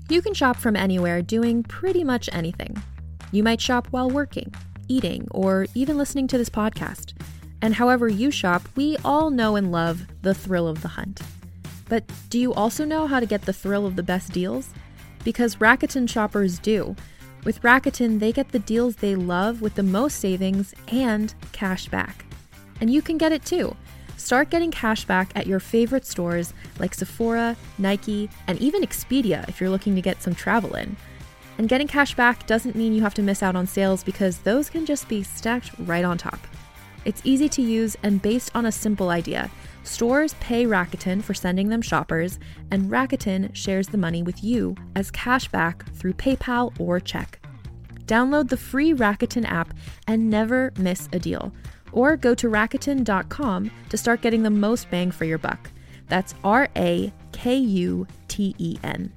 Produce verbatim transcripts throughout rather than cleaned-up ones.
You can shop from anywhere doing pretty much anything. You might shop while working, eating, or even listening to this podcast. And however you shop, we all know and love the thrill of the hunt. But do you also know how to get the thrill of the best deals? Because Rakuten shoppers do. With Rakuten, they get the deals they love with the most savings and cash back. And you can get it too. Start getting cash back at your favorite stores like Sephora, Nike, and even Expedia if you're looking to get some travel in. And getting cash back doesn't mean you have to miss out on sales because those can just be stacked right on top. It's easy to use and based on a simple idea. Stores pay Rakuten for sending them shoppers, and Rakuten shares the money with you as cash back through PayPal or check. Download the free Rakuten app and never miss a deal. Or go to Rakuten dot com to start getting the most bang for your buck. That's R A K U T E N.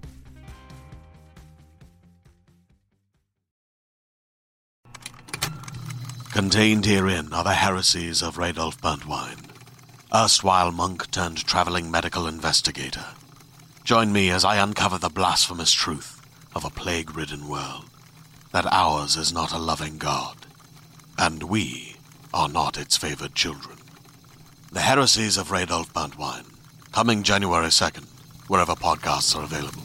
Contained herein are the heresies of Radolf Burntwine, erstwhile monk turned traveling medical investigator. Join me as I uncover the blasphemous truth of a plague-ridden world, that ours is not a loving God, and we are not its favored children. The Heresies of Radolf Burntwine, coming January second, wherever podcasts are available.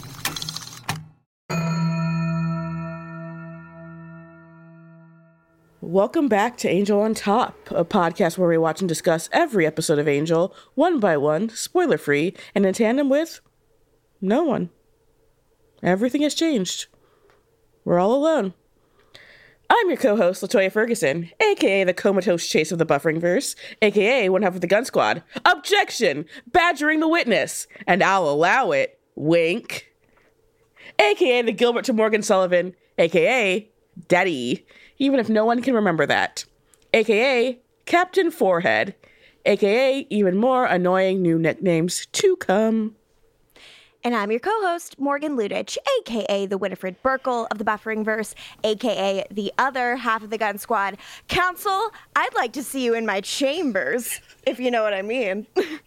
Welcome back to Angel on Top, a podcast where we watch and discuss every episode of Angel, one by one, spoiler-free, and in tandem with no one. Everything has changed. We're all alone. I'm your co-host, LaToya Ferguson, a k a the comatose chase of the Buffering-verse, a k a one half of the Gun Squad. Objection! Badgering the witness! And I'll allow it. Wink. a k a the Gilbert to Morgan Sullivan, a k a Daddy, even if no one can remember that. a k a Captain Forehead, a k a even more annoying new nicknames to come. And I'm your co-host, Morgan Ludich, a k a the Winifred Burkle of the Buffering-verse, a k a the other half of the Gun Squad. Counsel, I'd like to see you in my chambers, if you know what I mean.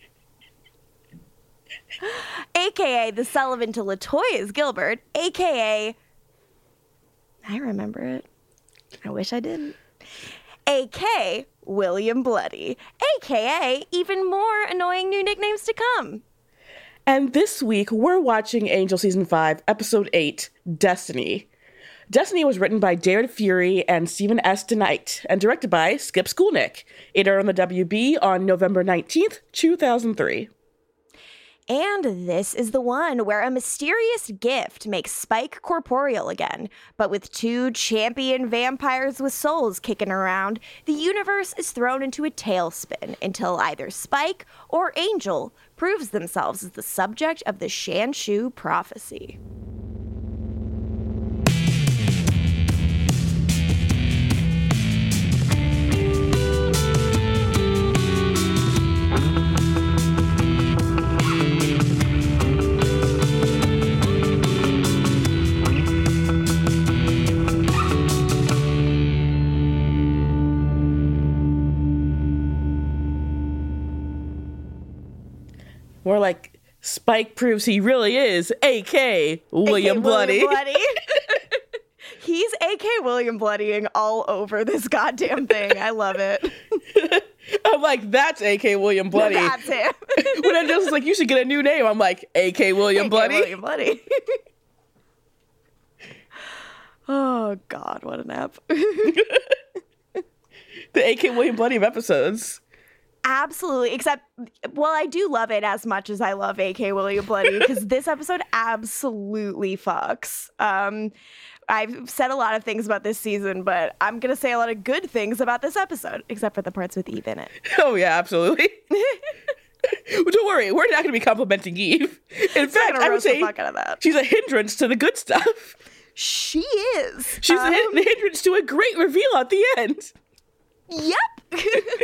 a k a the Sullivan to LaToya's Gilbert, a k a I remember it. I wish I didn't. A K William Bloody, a k a even more annoying new nicknames to come. And this week, we're watching Angel Season five, Episode eight, Destiny. Destiny was written by David Fury and Stephen S. DeKnight, and directed by Skip Skulnick. It aired on the W B on November nineteenth, two thousand three. And this is the one where a mysterious gift makes Spike corporeal again. But with two champion vampires with souls kicking around, the universe is thrown into a tailspin until either Spike or Angel proves themselves as the subject of the Shanshu prophecy. More like Spike proves he really is A K William Bloody. William Bloody. He's A K William Bloodying all over this goddamn thing. I love it. I'm like, that's A K William Bloody. That's him. When I just like, you should get a new name, I'm like, A K William Bloody. A K William Bloody. Oh, God, what an app. The A K William Bloody of episodes. Absolutely, except, well, I do love it as much as I love A K William Bloody, because this episode absolutely fucks. Um, I've said a lot of things about this season, but I'm going to say a lot of good things about this episode, except for the parts with Eve in it. Oh, yeah, absolutely. Don't worry, we're not going to be complimenting Eve. In fact, I would say the fuck out of that. She's a hindrance to the good stuff. She is. She's um, a hindrance to a great reveal at the end. Yep.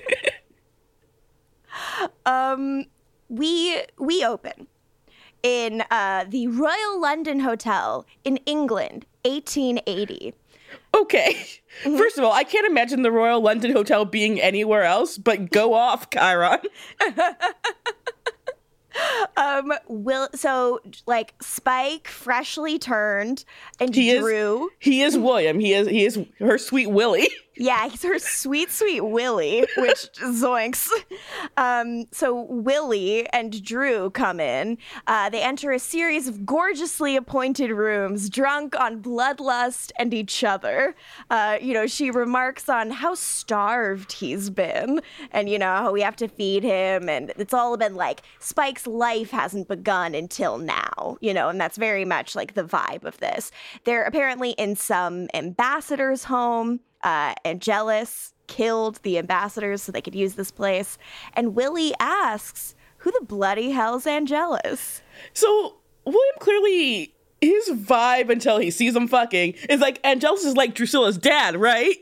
um, we we open in uh, the Royal London Hotel in England, eighteen eighty. Okay. Mm-hmm. First of all, I can't imagine the Royal London Hotel being anywhere else, but go off, Chiron. Um, Will, so like Spike freshly turned and He Drew. is he is William. He is he is her sweet Willie. Yeah, he's her sweet, sweet Willie, which zoinks. Um, so Willie and Drew come in. Uh, they enter a series of gorgeously appointed rooms, drunk on bloodlust and each other. Uh, you know, she remarks on how starved he's been and, you know, how we have to feed him. And it's all been like Spike's life hasn't begun until now, you know, and that's very much like the vibe of this. They're apparently in some ambassador's home. Uh, Angelus killed the ambassadors so they could use this place. And Willie asks, who the bloody hell's Angelus? So William clearly, his vibe until he sees them fucking is like, Angelus is like Drusilla's dad, right?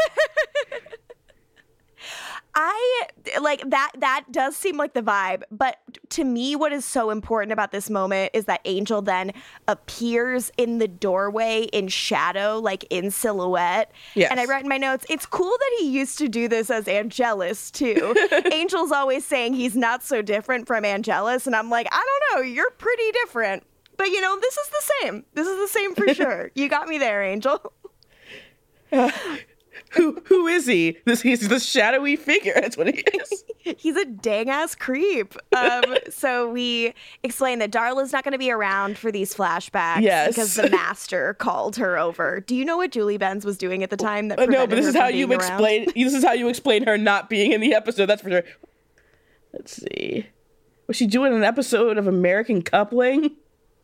I like that. That does seem like the vibe. But to me, what is so important about this moment is that Angel then appears in the doorway in shadow, like in silhouette. Yes. And I wrote in my notes, it's cool that he used to do this as Angelus, too. Angel's always saying he's not so different from Angelus. And I'm like, I don't know. You're pretty different. But, you know, this is the same. This is the same for sure. You got me there, Angel. Uh, who who is he? This he's the shadowy figure. That's what he is. He's a dang ass creep. Um, so we explain that Darla's not going to be around for these flashbacks Yes. because the master called her over. Do you know what Julie Benz was doing at the time? That Uh, no, prevented but this her is from how you being around? explain. This is how you explain her not being in the episode. That's for sure. Let's see. Was she doing an episode of American Coupling?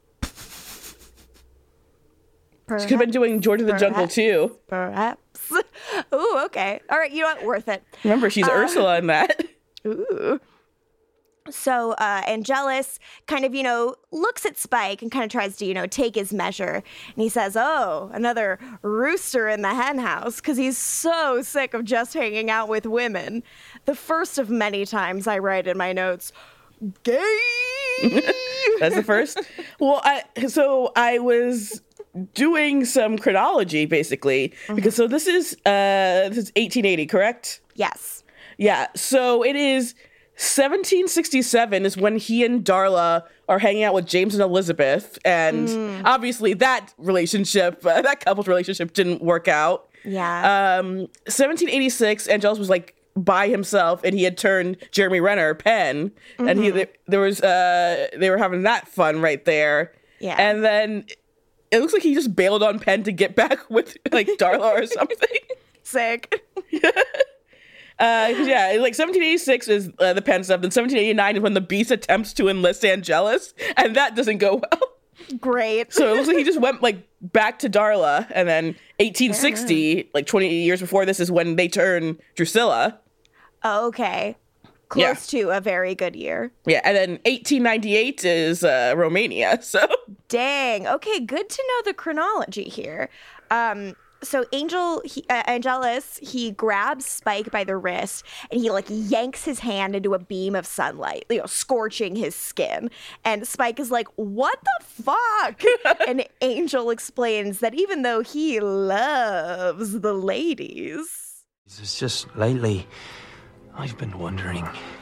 Perhaps, She could have been doing George of the Jungle perhaps, too. Perhaps. Ooh, okay. All right. You know what? Worth it. Remember, she's Uh, Ursula in that. Ooh. So uh, Angelus kind of, you know, looks at Spike and kind of tries to, you know, take his measure. And he says, oh, another rooster in the hen house, because he's so sick of just hanging out with women. The first of many times I write in my notes, gay. That's the first. Well, I so I was doing some chronology basically because so this is uh this is eighteen eighty, correct? Yes. Yeah. So it is seventeen sixty-seven is when he and Darla are hanging out with James and Elizabeth, and Mm. obviously that relationship, uh, that couple's relationship, didn't work out. Yeah. Um, seventeen eighty-six, Angelus was like by himself, and he had turned Jeremy Renner Penn, mm-hmm. and he there, there was uh they were having that fun right there. Yeah. And then it looks like he just bailed on Penn to get back with like Darla or something. Sick. Uh, yeah, like seventeen eighty-six is uh, the Penn stuff. Then seventeen eighty-nine is when the Beast attempts to enlist Angelus, and that doesn't go well. Great. So it looks like he just went like back to Darla, and then eighteen sixty, like twenty years before this, is when they turn Drusilla. Okay. Close yeah. to a very good year. Yeah, and then eighteen ninety-eight is uh, Romania. So dang. Okay, good to know the chronology here. Um. So Angel, he, uh, Angelus, he grabs Spike by the wrist and he like yanks his hand into a beam of sunlight, you know, scorching his skin. And Spike is like, what the fuck? And Angel explains that even though he loves the ladies. It's just lately, I've been wondering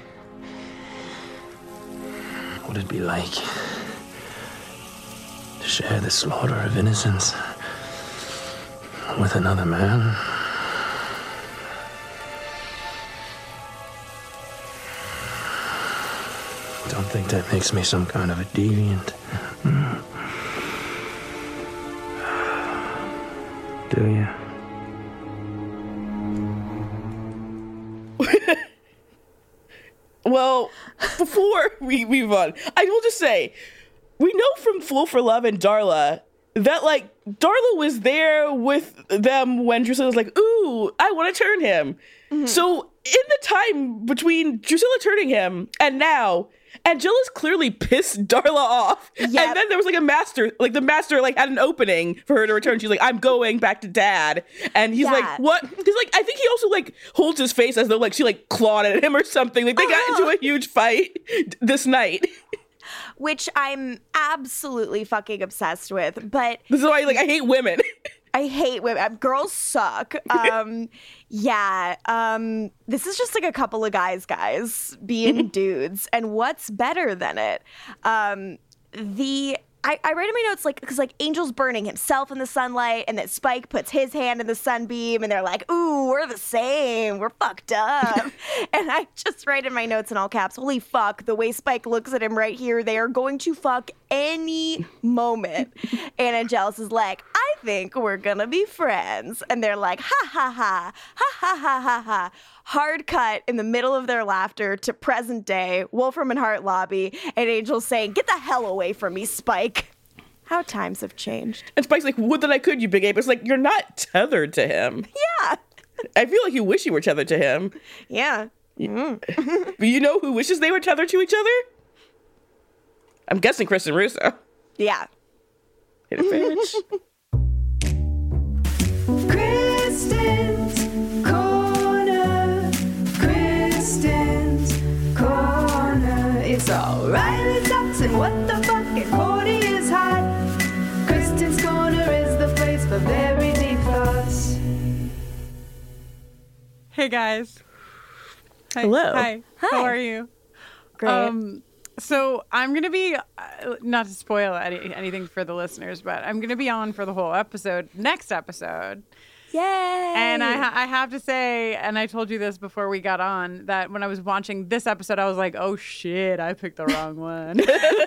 what it'd be like to share the slaughter of innocents with another man. Don't think that makes me some kind of a deviant. Mm. Do you? Well, before we move on, I will just say, we know from Fool for Love and Darla that, like, Darla was there with them when Drusilla was like, ooh, I want to turn him. Mm-hmm. So in the time between Drusilla turning him and now, Angelus clearly pissed Darla off. Yep. And then there was like a master, like the master like had an opening for her to return. She's like, I'm going back to dad. And he's yeah. like, what? He's like, I think he also like holds his face as though like she like clawed at him or something. Like they got into a huge fight this night. Which I'm absolutely fucking obsessed with, but... This is why, like, I hate women. I hate women. Girls suck. Um, yeah. Um, this is just like a couple of guys, guys being dudes. And what's better than it? Um, the I, I write in my notes, like, because, like, Angel's burning himself in the sunlight, and that Spike puts his hand in the sunbeam, and they're like, ooh, we're the same. We're fucked up. And I just write in my notes in all caps, holy fuck, the way Spike looks at him right here, they are going to fuck any moment. And Angelus is like, I think we're gonna be friends. And they're like, ha, ha, ha, ha, ha, ha, ha, ha. Hard cut in the middle of their laughter to present day, Wolfram and Hart lobby, and Angel saying, get the hell away from me, Spike. How times have changed. And Spike's like, would that I could, you big ape. It's like, you're not tethered to him. Yeah. I feel like you wish you were tethered to him. Yeah. Mm. But you know who wishes they were tethered to each other? I'm guessing Kristen Russo. Yeah. Hit it, bitch. Kristen's Corner. Kristen's Corner. It's all Riley sucks and what the fuck and Cordy is hot. Kristen's Corner is the place for very deep thoughts. Hey guys. Hi. Hello. Hi. Hi. How are you? Great. Um, so I'm going to be, uh, not to spoil any, anything for the listeners, but I'm going to be on for the whole episode, next episode. Yay. And I, ha- I have to say, and I told you this before we got on, that when I was watching this episode, I was like, oh shit, I picked the wrong one.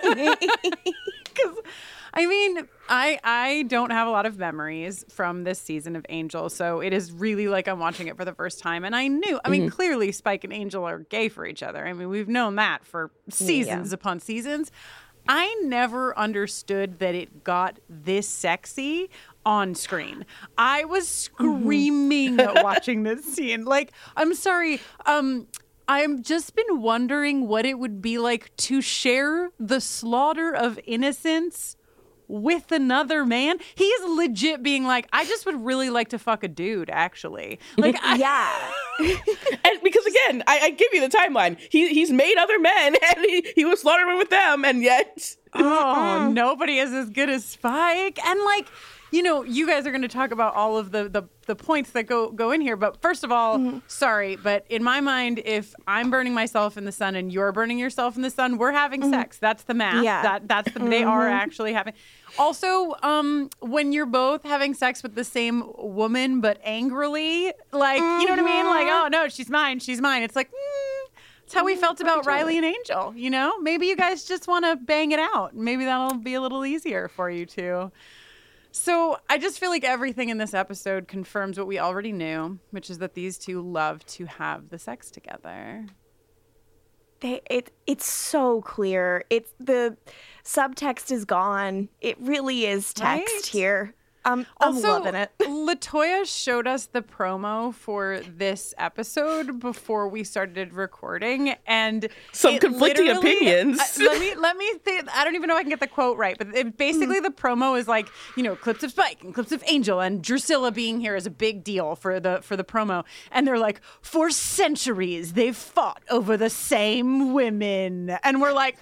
Because, I mean, I I don't have a lot of memories from this season of Angel, so it is really like I'm watching it for the first time. And I knew, I mean, mm-hmm. clearly Spike and Angel are gay for each other. I mean, we've known that for seasons yeah. upon seasons. I never understood that it got this sexy on screen. I was screaming mm-hmm. watching this scene. Like, I'm sorry, um... I've just been wondering what it would be like to share the slaughter of innocents with another man. He is legit being like, I just would really like to fuck a dude, actually. Like, I- yeah. And because again, I, I give you the timeline. He he's made other men, and he, he was slaughtering with them, and yet, oh, nobody is as good as Spike. And like, you know, you guys are going to talk about all of the, the, the points that go, go in here. But first of all, mm-hmm. sorry, but in my mind, if I'm burning myself in the sun and you're burning yourself in the sun, we're having mm-hmm. sex. That's the math. Yeah. That that's the, mm-hmm. They are actually having. Also, um, when you're both having sex with the same woman but angrily, like, mm-hmm. you know what I mean? Like, oh, no, she's mine. She's mine. It's like, mm, that's how we felt about Riley and Angel, you know? Maybe you guys just want to bang it out. Maybe that'll be a little easier for you two. So I just feel like everything in this episode confirms what we already knew, which is that these two love to have the sex together. They, it it's so clear. It's the subtext is gone. It really is text right? here. Um, I'm also, loving it. LaToya showed us the promo for this episode before we started recording, and some conflicting opinions. Uh, let me let me think. I don't even know if I can get the quote right, but it, basically the promo is like, you know, clips of Spike and clips of Angel, and Drusilla being here is a big deal for the for the promo, and they're like, for centuries they've fought over the same women, and we're like,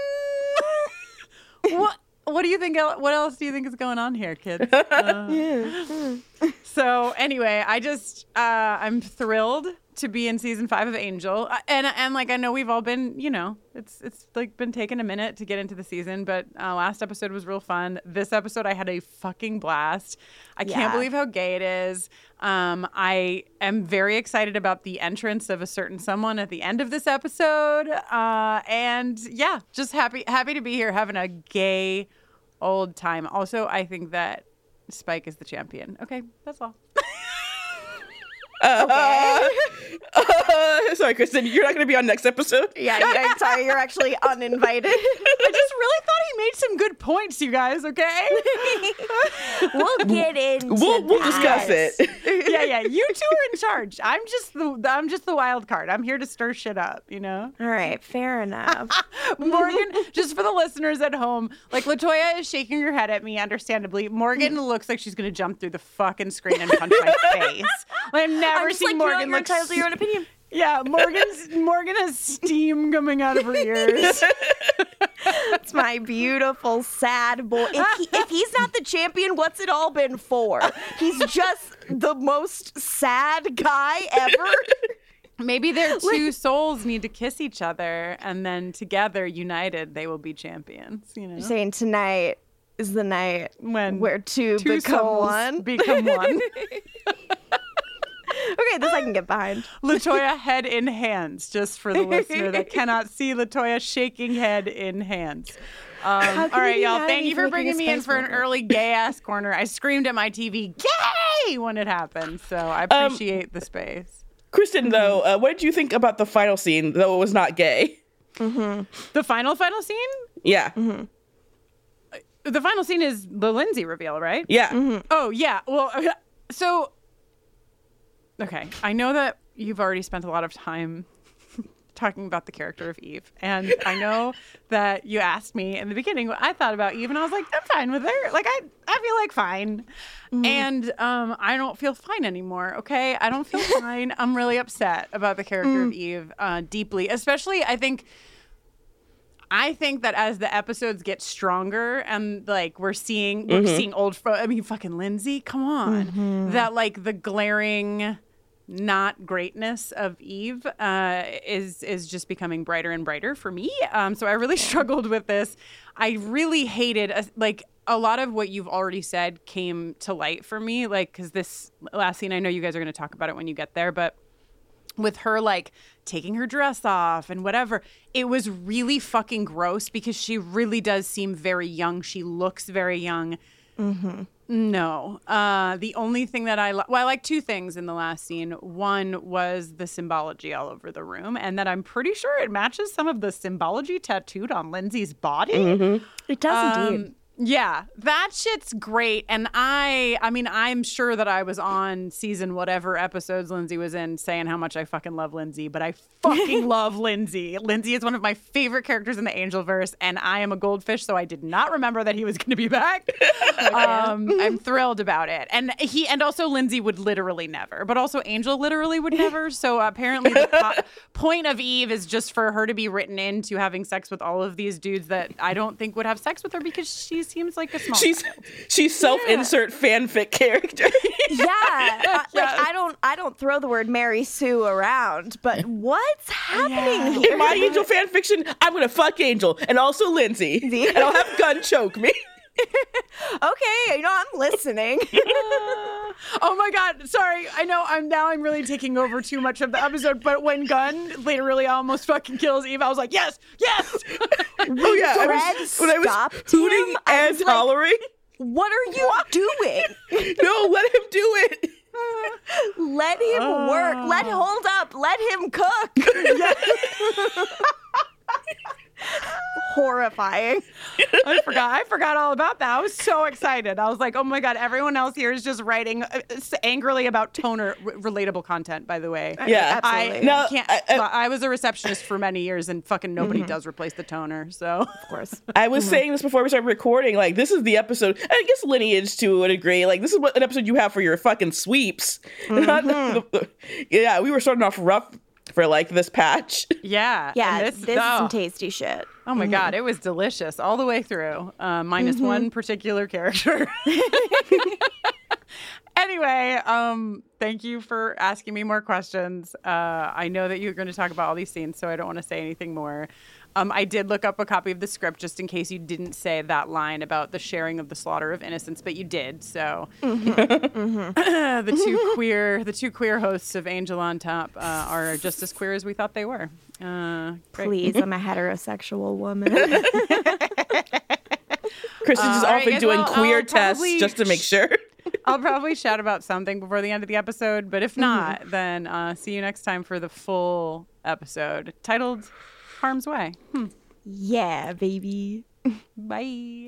mm, what? What do you think? What else do you think is going on here, kids? Uh, yeah. So anyway, I just uh, I'm thrilled to be in season five of Angel, and and like I know we've all been, you know, it's it's like been taking a minute to get into the season, but uh, last episode was real fun. This episode I had a fucking blast. I yeah. can't believe how gay it is. Um, I am very excited about the entrance of a certain someone at the end of this episode, uh, and yeah, just happy happy to be here having a gay old time. Also, I think that Spike is the champion. Okay, that's all. Uh, okay. uh, sorry, Kristen, you're not going to be on next episode. Yeah, yeah, I'm sorry, you're actually uninvited. I just really thought he made some good points, you guys. Okay, we'll get into we'll we'll that. discuss it. Yeah, yeah, you two are in charge. I'm just the I'm just the wild card. I'm here to stir shit up. You know. All right, fair enough. Morgan, just for the listeners at home, like LaToya is shaking her head at me, understandably. Morgan looks like she's going to jump through the fucking screen and punch my face. Like, I've never I'm just seen like, Morgan you're look. entitled to your own opinion. Yeah, Morgan's Morgan has steam coming out of her ears. It's my beautiful, sad boy. If, he, if he's not the champion, what's it all been for? He's just the most sad guy ever. Maybe their two souls need to kiss each other, and then together, united, they will be champions. You know, You're saying tonight is the night when where two, two become souls one. Become one. Okay, this I can get behind. LaToya head in hands, just for the listener that cannot see LaToya shaking head in hands. Um, all can right, you be y'all. mad at Thank me you for for making bringing a me in space for an moment? early gay ass corner. I screamed at my T V, "Gay!" when it happened. So I Um, appreciate the space. Kristen, though, uh, what did you think about the final scene, though it was not gay? The final, final scene? Yeah. The final scene is the Lindsay reveal, right? Yeah. Oh, yeah. Well, so, okay. I know that you've already spent a lot of time talking about the character of Eve. And I know that you asked me in the beginning what I thought about Eve, and I was like, I'm fine with her. Like, I, I feel like fine. And um, I don't feel fine anymore, okay? I don't feel fine. I'm really upset about the character of Eve uh, deeply. Especially, I think... I think that as the episodes get stronger and like we're seeing we're seeing old fo- I mean fucking Lindsay, come on. That like the glaring not greatness of Eve uh, is is just becoming brighter and brighter for me. Um, so I really struggled with this. I really hated uh, like a lot of what you've already said came to light for me, like because this last scene, I know you guys are going to talk about it when you get there, but with her like taking her dress off and whatever, it was really fucking gross because she really does seem very young. She looks very young. Mm-hmm. No. Uh, the only thing that I li- well, I like two things in the last scene. One was the symbology all over the room, and that I'm pretty sure it matches some of the symbology tattooed on Lindsay's body. It does Um, indeed. Yeah, that shit's great. And I, I mean, I'm sure that I was on season whatever episodes Lindsay was in saying how much I fucking love Lindsay, but I fucking love Lindsay. Lindsay is one of my favorite characters in the Angelverse, and I am a goldfish, so I did not remember that he was going to be back. um, I'm thrilled about it. And he, and also Lindsay would literally never, but also Angel literally would never. So apparently the po- point of Eve is just for her to be written into having sex with all of these dudes that I don't think would have sex with her because she seems like a small She's child. she's self-insert fanfic character. Yeah, uh, like I don't, I don't throw the word Mary Sue around, but what's happening In here? my Angel fan fiction, I'm gonna fuck Angel and also Lindsay, and I'll have Gun choke me. Okay, you know I'm listening. Oh my God. Sorry. I know I'm now I'm really taking over too much of the episode, but when Gunn literally almost fucking kills Eve, I was like, yes, yes. Oh yeah, I Fred was, when I was stopped hooting him, I and was like- hollering. What are you doing? No, let him do it. Let him work. Let hold up. Let him cook. Horrifying. I forgot. I forgot all about that. I was so excited. I was like, oh my God, everyone else here is just writing uh, angrily about toner r- relatable content, by the way. Yeah, I No, can't. I- I- I, was a receptionist for many years, and fucking nobody does replace the toner. So, Of course. I was saying this before we started recording. Like, this is the episode. I guess Lineage to a degree. Like, this is what an episode you have for your fucking sweeps. Yeah, we were starting off rough for like this patch. yeah. Yeah, and this, is oh, some tasty shit. Oh my God, it was delicious all the way through, uh, minus one particular character. Anyway, um, thank you for asking me more questions. Uh, I know that you're going to talk about all these scenes, so I don't want to say anything more. Um, I did look up a copy of the script just in case you didn't say that line about the sharing of the slaughter of innocents, but you did. So the two queer, the two queer hosts of Angel on Top uh, are just as queer as we thought they were. Uh, great. Please, I'm a heterosexual woman. Kristen's just all right, often guys, doing well, queer I'll tests probably just to make sure. I'll probably shout about something before the end of the episode, but if not, then uh, see you next time for the full episode titled Harm's Way. Hmm. Yeah, baby. Bye.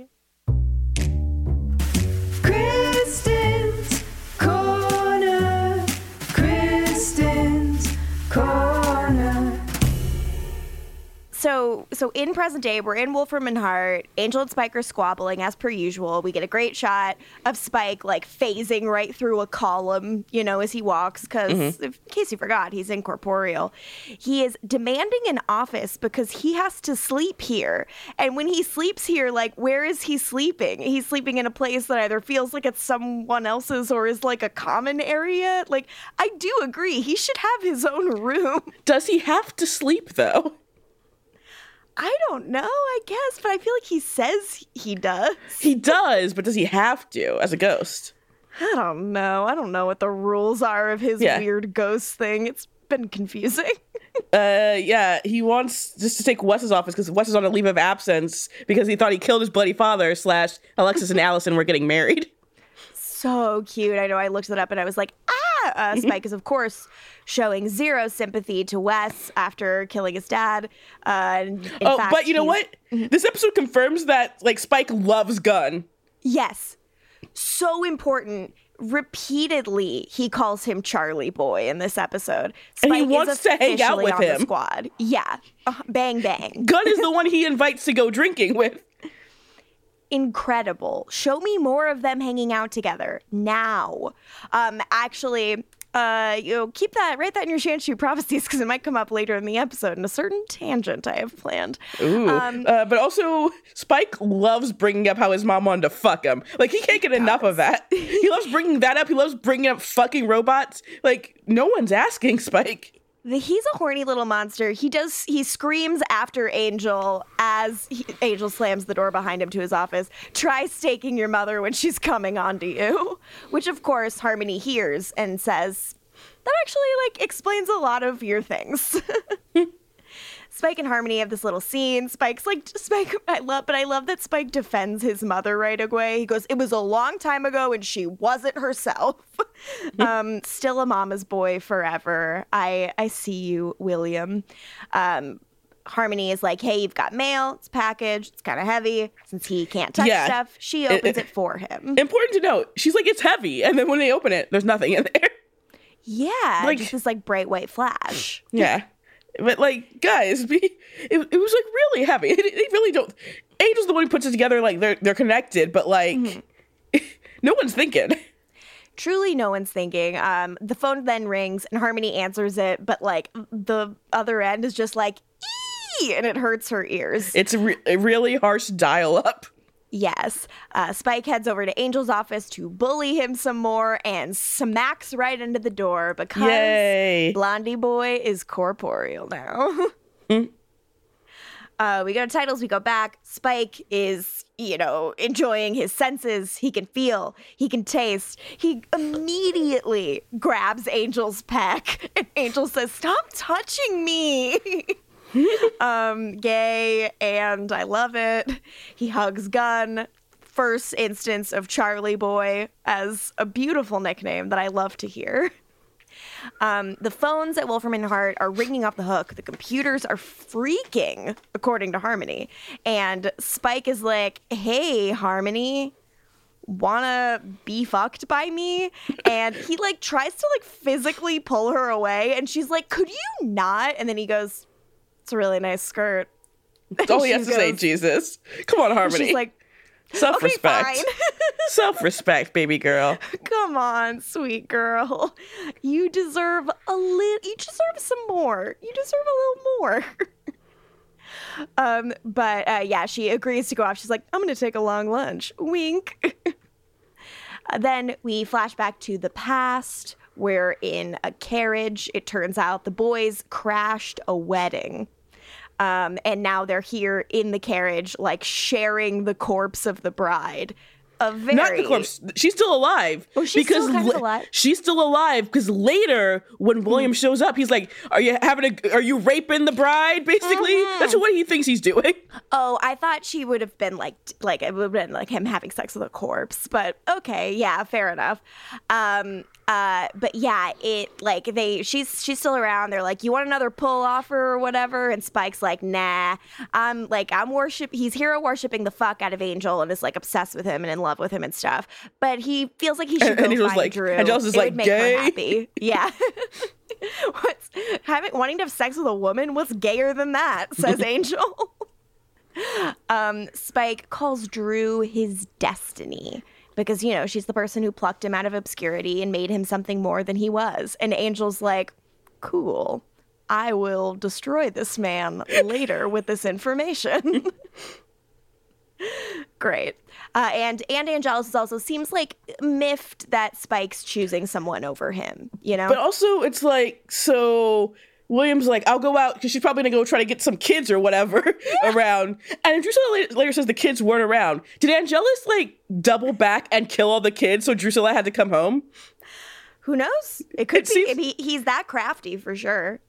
Kristen's Corner. Kristen's Corner. So so in present day, we're in Wolfram and Hart. Angel and Spike are squabbling as per usual. We get a great shot of Spike like phasing right through a column, you know, as he walks, because mm-hmm. in case you forgot, he's incorporeal. He is demanding an office because he has to sleep here. And when he sleeps here, like, where is he sleeping? He's sleeping in a place that either feels like it's someone else's or is like a common area. Like, I do agree. He should have his own room. Does he have to sleep, though? I don't know, I guess, but I feel like he says he does. He does, but does he have to as a ghost? I don't know. I don't know what the rules are of his yeah. weird ghost thing. It's been confusing. uh, yeah, he wants just to take Wes's office because Wes is on a leave of absence because he thought he killed his bloody father, slash Alexis and Allison were getting married. So cute. I know I looked it up and I was like, ah! Uh, Spike is, of course, showing zero sympathy to Wes after killing his dad. Uh, in oh, fact, but you know what? Mm-hmm. This episode confirms that, like, Spike loves Gunn. Yes. So important. Repeatedly, he calls him Charlie Boy in this episode. Spike and he wants to hang out with him. The squad. Yeah. Uh, bang, bang. Gunn is the one he invites to go drinking with. Incredible. Show me more of them hanging out together now. Um, actually, uh, you know, keep that, write that in your Shanshu prophecies because it might come up later in the episode in a certain tangent I have planned. Ooh. Um, uh, but also, Spike loves bringing up how his mom wanted to fuck him. Like, he can't get enough of that. He loves bringing that up. He loves bringing up fucking robots. Like, no one's asking Spike. He's a horny little monster. He does. He screams after Angel as he, Angel slams the door behind him to his office. Try staking your mother when she's coming on to you, which of course Harmony hears and says, "That actually like explains a lot of your things." Spike and Harmony have this little scene. Spike's like, Spike, I love, but I love that Spike defends his mother right away. He goes, it was a long time ago and she wasn't herself. um, still a mama's boy forever. I, I see you, William. Um, Harmony is like, hey, you've got mail. It's packaged. It's kind of heavy. Since he can't touch yeah. stuff, she opens it, it for him. Important to note, she's like, it's heavy. And then when they open it, there's nothing in there. Yeah, like, just this like bright white flash. Yeah. But, like, guys, it, it was, like, really heavy. They really don't... Angel's the one who puts it together, like, they're they're connected, but, like, mm-hmm. no one's thinking. Truly no one's thinking. Um, the phone then rings, and Harmony answers it, but, like, the other end is just like, ee! And it hurts her ears. It's a, re- a really harsh dial-up. Yes. Uh, Spike heads over to Angel's office to bully him some more and smacks right into the door because Yay. Blondie Boy is corporeal now. mm. uh, we go to titles, we go back. Spike is, you know, enjoying his senses. He can feel, he can taste. He immediately grabs Angel's peck and Angel says, "Stop touching me." um, gay, and I love it. He hugs Gunn. First instance of Charlie Boy as a beautiful nickname that I love to hear. Um, the phones at Wolfram and Hart are ringing off the hook. The computers are freaking, according to Harmony. And Spike is like, hey, Harmony, wanna be fucked by me? And he like tries to like physically pull her away. And she's like, could you not? And then he goes, it's a really nice skirt. That's all he has to goes, say, Jesus. Come on, Harmony. She's like, self-respect. Okay, Self-respect, baby girl. Come on, sweet girl. You deserve a little, you deserve some more. You deserve a little more. um, but uh, yeah, she agrees to go off. She's like, I'm going to take a long lunch. Wink. uh, then we flash back to the past. We're in a carriage. It turns out the boys crashed a wedding. Um, and now they're here in the carriage, like sharing the corpse of the bride. A very... Not the corpse. She's still alive. Oh, she's because still kind la- of alive? She's still alive because later when William mm. shows up, he's like, "Are you having a? Are you raping the bride?" Basically, mm-hmm. that's what he thinks he's doing. Oh, I thought she would have been like, like it would have been like him having sex with a corpse. But okay, yeah, fair enough. Um, uh, but yeah, it like they she's she's still around. They're like, you want another pull offer or whatever? And Spike's like, nah. I'm like I'm worship. He's hero worshiping the fuck out of Angel and is like obsessed with him and in love with him and stuff. But he feels like he should and, go and he find was like, Drew. Angel's is it like would make gay. her happy. Yeah. What's having wanting to have sex with a woman? What's gayer than that? Says Angel. Um, Spike calls Drew his destiny because, you know, she's the person who plucked him out of obscurity and made him something more than he was. And Angel's like, cool, I will destroy this man later with this information. Great. Uh, and, and Angelus also seems like miffed that Spike's choosing someone over him, you know? But also, it's like, so William's like, I'll go out because she's probably going to go try to get some kids or whatever yeah. around. And Drusilla later, later says the kids weren't around. Did Angelus, like, double back and kill all the kids so Drusilla had to come home? Who knows? It could it be. Seems- I mean, he's that crafty for sure.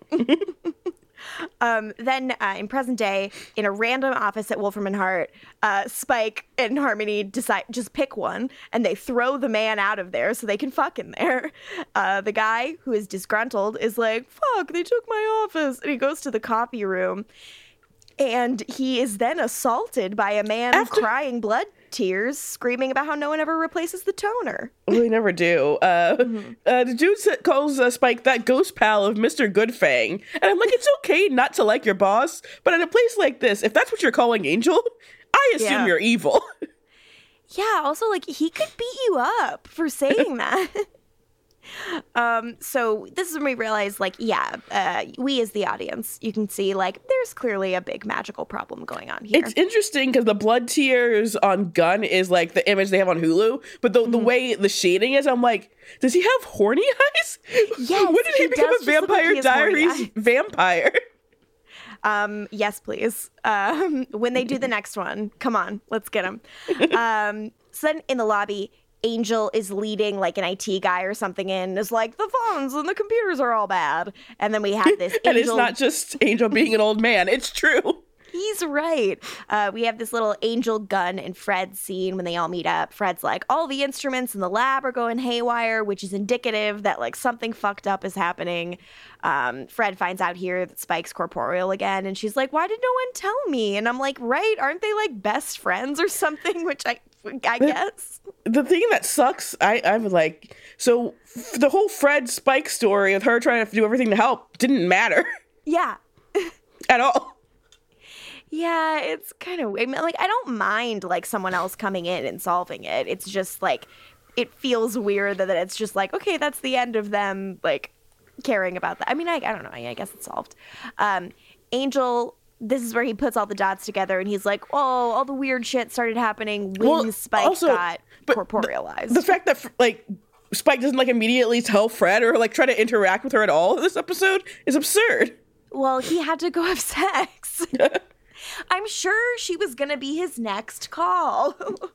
um, then uh, in present day, in a random office at Wolfram and Hart, uh, Spike and Harmony decide just pick one, and they throw the man out of there so they can fuck in there. Uh, the guy who is disgruntled is like, "Fuck! They took my office," and he goes to the copy room, and he is then assaulted by a man After- crying blood tears, screaming about how no one ever replaces the toner. Well, they never do. Uh, Mm-hmm. uh, the dude sa- calls uh, Spike that ghost pal of Mister Goodfang. And I'm like, it's okay not to like your boss, but in a place like this, if that's what you're calling Angel, I assume Yeah. you're evil. Yeah, also, like, he could beat you up for saying that. um, so this is when we realize, like, yeah, uh, we as the audience, you can see, like, there's clearly a big magical problem going on here. It's interesting because the blood tears on Gunn is like the image they have on Hulu, but the, Mm-hmm. the way the shading is, I'm like, does he have horny eyes? Yes, when did he, he become does a just look like Vampire he has horny Diaries eyes. vampire? Um, yes, please. Um, when they do the next one, come on, let's get him. Um, so then in the lobby, Angel is leading like an I T guy or something in, is like, the phones and the computers are all bad. And then we have this And it's Angel. not just Angel being an old man, it's true. He's right. Uh, we have this little Angel, Gunn, and Fred scene when they all meet up. Fred's like, all the instruments in the lab are going haywire, which is indicative that like something fucked up is happening. Um, Fred finds out here that Spike's corporeal again, and she's like, why did no one tell me? And I'm like, right, aren't they like best friends or something? Which I, I guess. The thing that sucks, I, I'm like, so f- the whole Fred Spike story of her trying to do everything to help didn't matter Yeah. at all. Yeah, it's kind of, I mean, like, I don't mind, like, someone else coming in and solving it. It's just, like, it feels weird that, that it's just like, okay, that's the end of them, like, caring about that. I mean, I, I don't know. I, I guess it's solved. Um, Angel, this is where he puts all the dots together, and he's like, oh, all the weird shit started happening when Well, Spike also, got but corporealized. The fact that, like, Spike doesn't, like, immediately tell Fred or, like, try to interact with her at all in this episode is absurd. Well, he had to go have sex. I'm sure she was going to be his next call.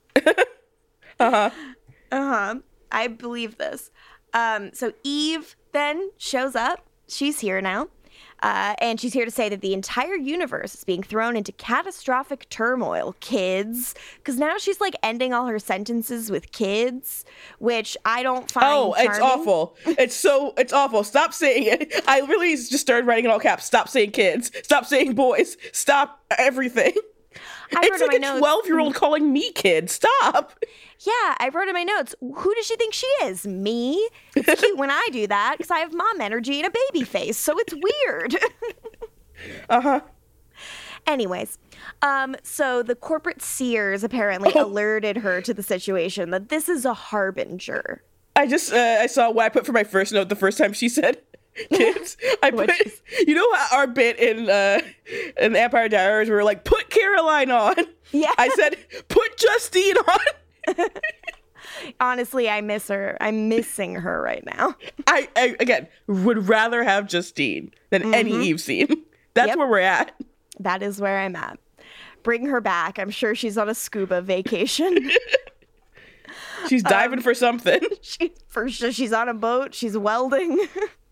Uh-huh. Uh-huh. I believe this. Um, so Eve then shows up. She's here now. Uh, and she's here to say that the entire universe is being thrown into catastrophic turmoil, kids. Because now she's like ending all her sentences with kids, which I don't find Oh, it's charming. awful. It's so, it's awful. Stop saying it. I really just started writing in all caps. Stop saying kids. Stop saying boys. Stop everything. I wrote It's in like my a notes- twelve-year-old calling me kid. Stop. Yeah, I wrote in my notes, who does she think she is? Me? It's cute when I do that because I have mom energy and a baby face, so it's weird. Uh-huh. Anyways, um, so the corporate seers apparently Oh. alerted her to the situation that this is a harbinger. I just, uh, I saw what I put for my first note the first time she said kids. I put, What'd you you know our bit in, uh, in the Empire Diaries, we were like, put Caroline on. Yeah. I said, put Justine on. Honestly, I miss her. I'm missing her right now. I, I again would rather have Justine than any Eve scene. That's Yep. where we're at. That is where I'm at. Bring her back. I'm sure she's on a scuba vacation. She's diving for something. she, for sure, she's on a boat. She's welding.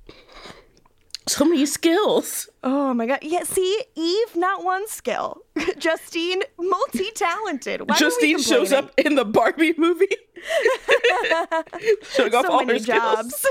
So many skills. Oh my god. Yeah, see, Eve, not one skill. Justine, multi-talented. Why Justine are we shows complaining? up in the Barbie movie. Showing off So all her many skills. jobs.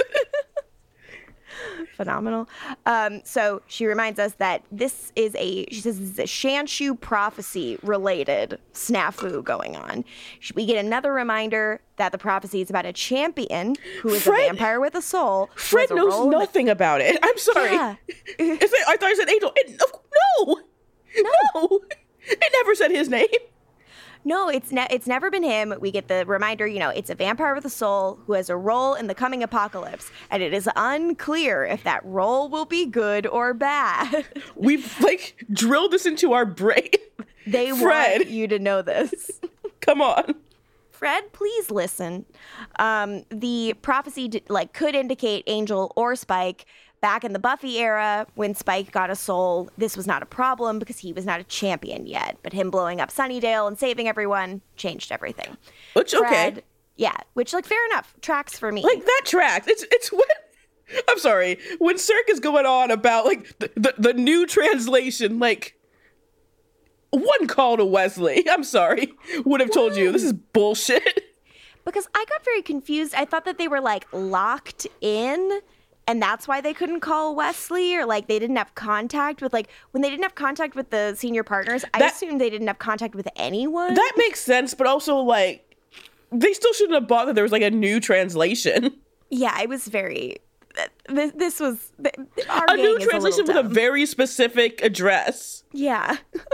Phenomenal. Um, so she reminds us that this is a, she says this is a Shanshu prophecy related snafu going on. Sh- We get another reminder that the prophecy is about a champion who is Fred- a vampire with a soul. who Fred has a knows role in the- nothing about it. I'm sorry. Yeah. It's like- I thought I said Angel. It, no. No. It never said his name. No, it's ne- it's never been him. We get the reminder, you know, it's a vampire with a soul who has a role in the coming apocalypse, and it is unclear if that role will be good or bad. We've, like, drilled this into our brain. They Fred. want you to know this. Come on. Fred, please listen. Um, the prophecy, d- like, could indicate Angel or Spike. Back in the Buffy era, when Spike got a soul, this was not a problem because he was not a champion yet. But him blowing up Sunnydale and saving everyone changed everything. Which, okay. Fred, yeah, which, like, fair enough. Tracks for me. Like, that tracks. It's it's when... I'm sorry. When Cirque is going on about, like, the, the, the new translation, like... One call to Wesley, I'm sorry, would have told you this is bullshit. Because I got very confused. I thought that they were, like, locked in... And that's why they couldn't call Wesley, or like they didn't have contact with, like, when they didn't have contact with the senior partners, I That- assumed they didn't have contact with anyone. That makes sense, but also, like, they still shouldn't have bothered there was, like, a new translation. Yeah, I was very, this, this was, our A gang new is translation a with little a dumb. very specific address. Yeah.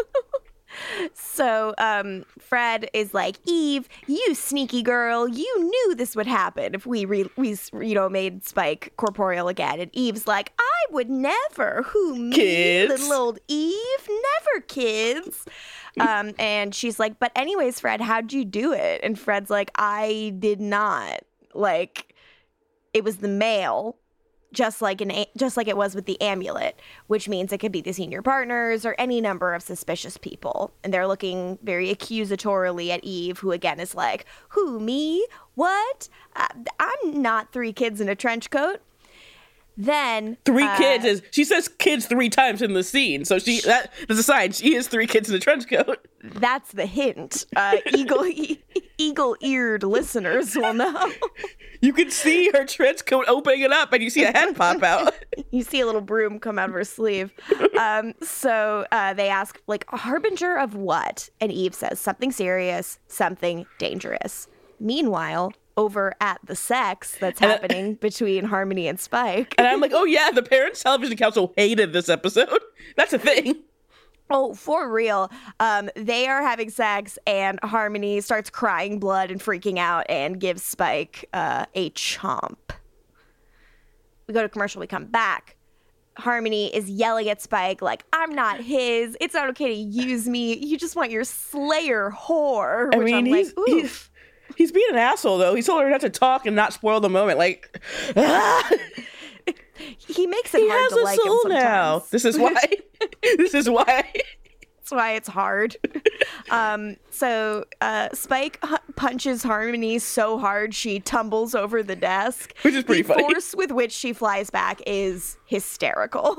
So um, Fred is like, Eve, you sneaky girl, you knew this would happen if we, re- we you know, made Spike corporeal again. And Eve's like, I would never. Who, me, Kids. little old Eve? Never, kids. Um, and she's like, but anyways, Fred, how'd you do it? And Fred's like, I did not. Like, it was the male. Just like an, a- just like it was with the amulet, which means it could be the senior partners or any number of suspicious people. And they're looking very accusatorily at Eve, who again is like, who, me? What? Uh, I'm not three kids in a trench coat. Then Three uh, kids is, she says kids three times in the scene. So she, that is a sign. She is three kids in a trench coat. That's the hint. Uh, eagle, e- eagle-eared listeners will know. You can see her trench coat opening it up and you see a head pop out. You see a little broom come out of her sleeve. Um, so uh, they ask, like, a harbinger of what? And Eve says, something serious, something dangerous. Meanwhile, over at the sex that's And, uh, happening between Harmony and Spike. And I'm like, oh yeah, the Parents Television Council hated this episode. That's a thing. Oh, for real. Um, they are having sex, and Harmony starts crying blood and freaking out and gives Spike uh, a chomp. We go to commercial, we come back. Harmony is yelling at Spike like, I'm not his. It's not okay to use me. You just want your Slayer whore. I Which mean, I'm he's, like, he's oof. he's being an asshole though. He told her not to talk and not spoil the moment. Like, ah, He makes it he hard has to a like him soul sometimes. now. This is why. This is why. That's why it's hard. um, so uh, Spike h- punches Harmony so hard she tumbles over the desk. Which is pretty the funny. force with which she flies back is hysterical.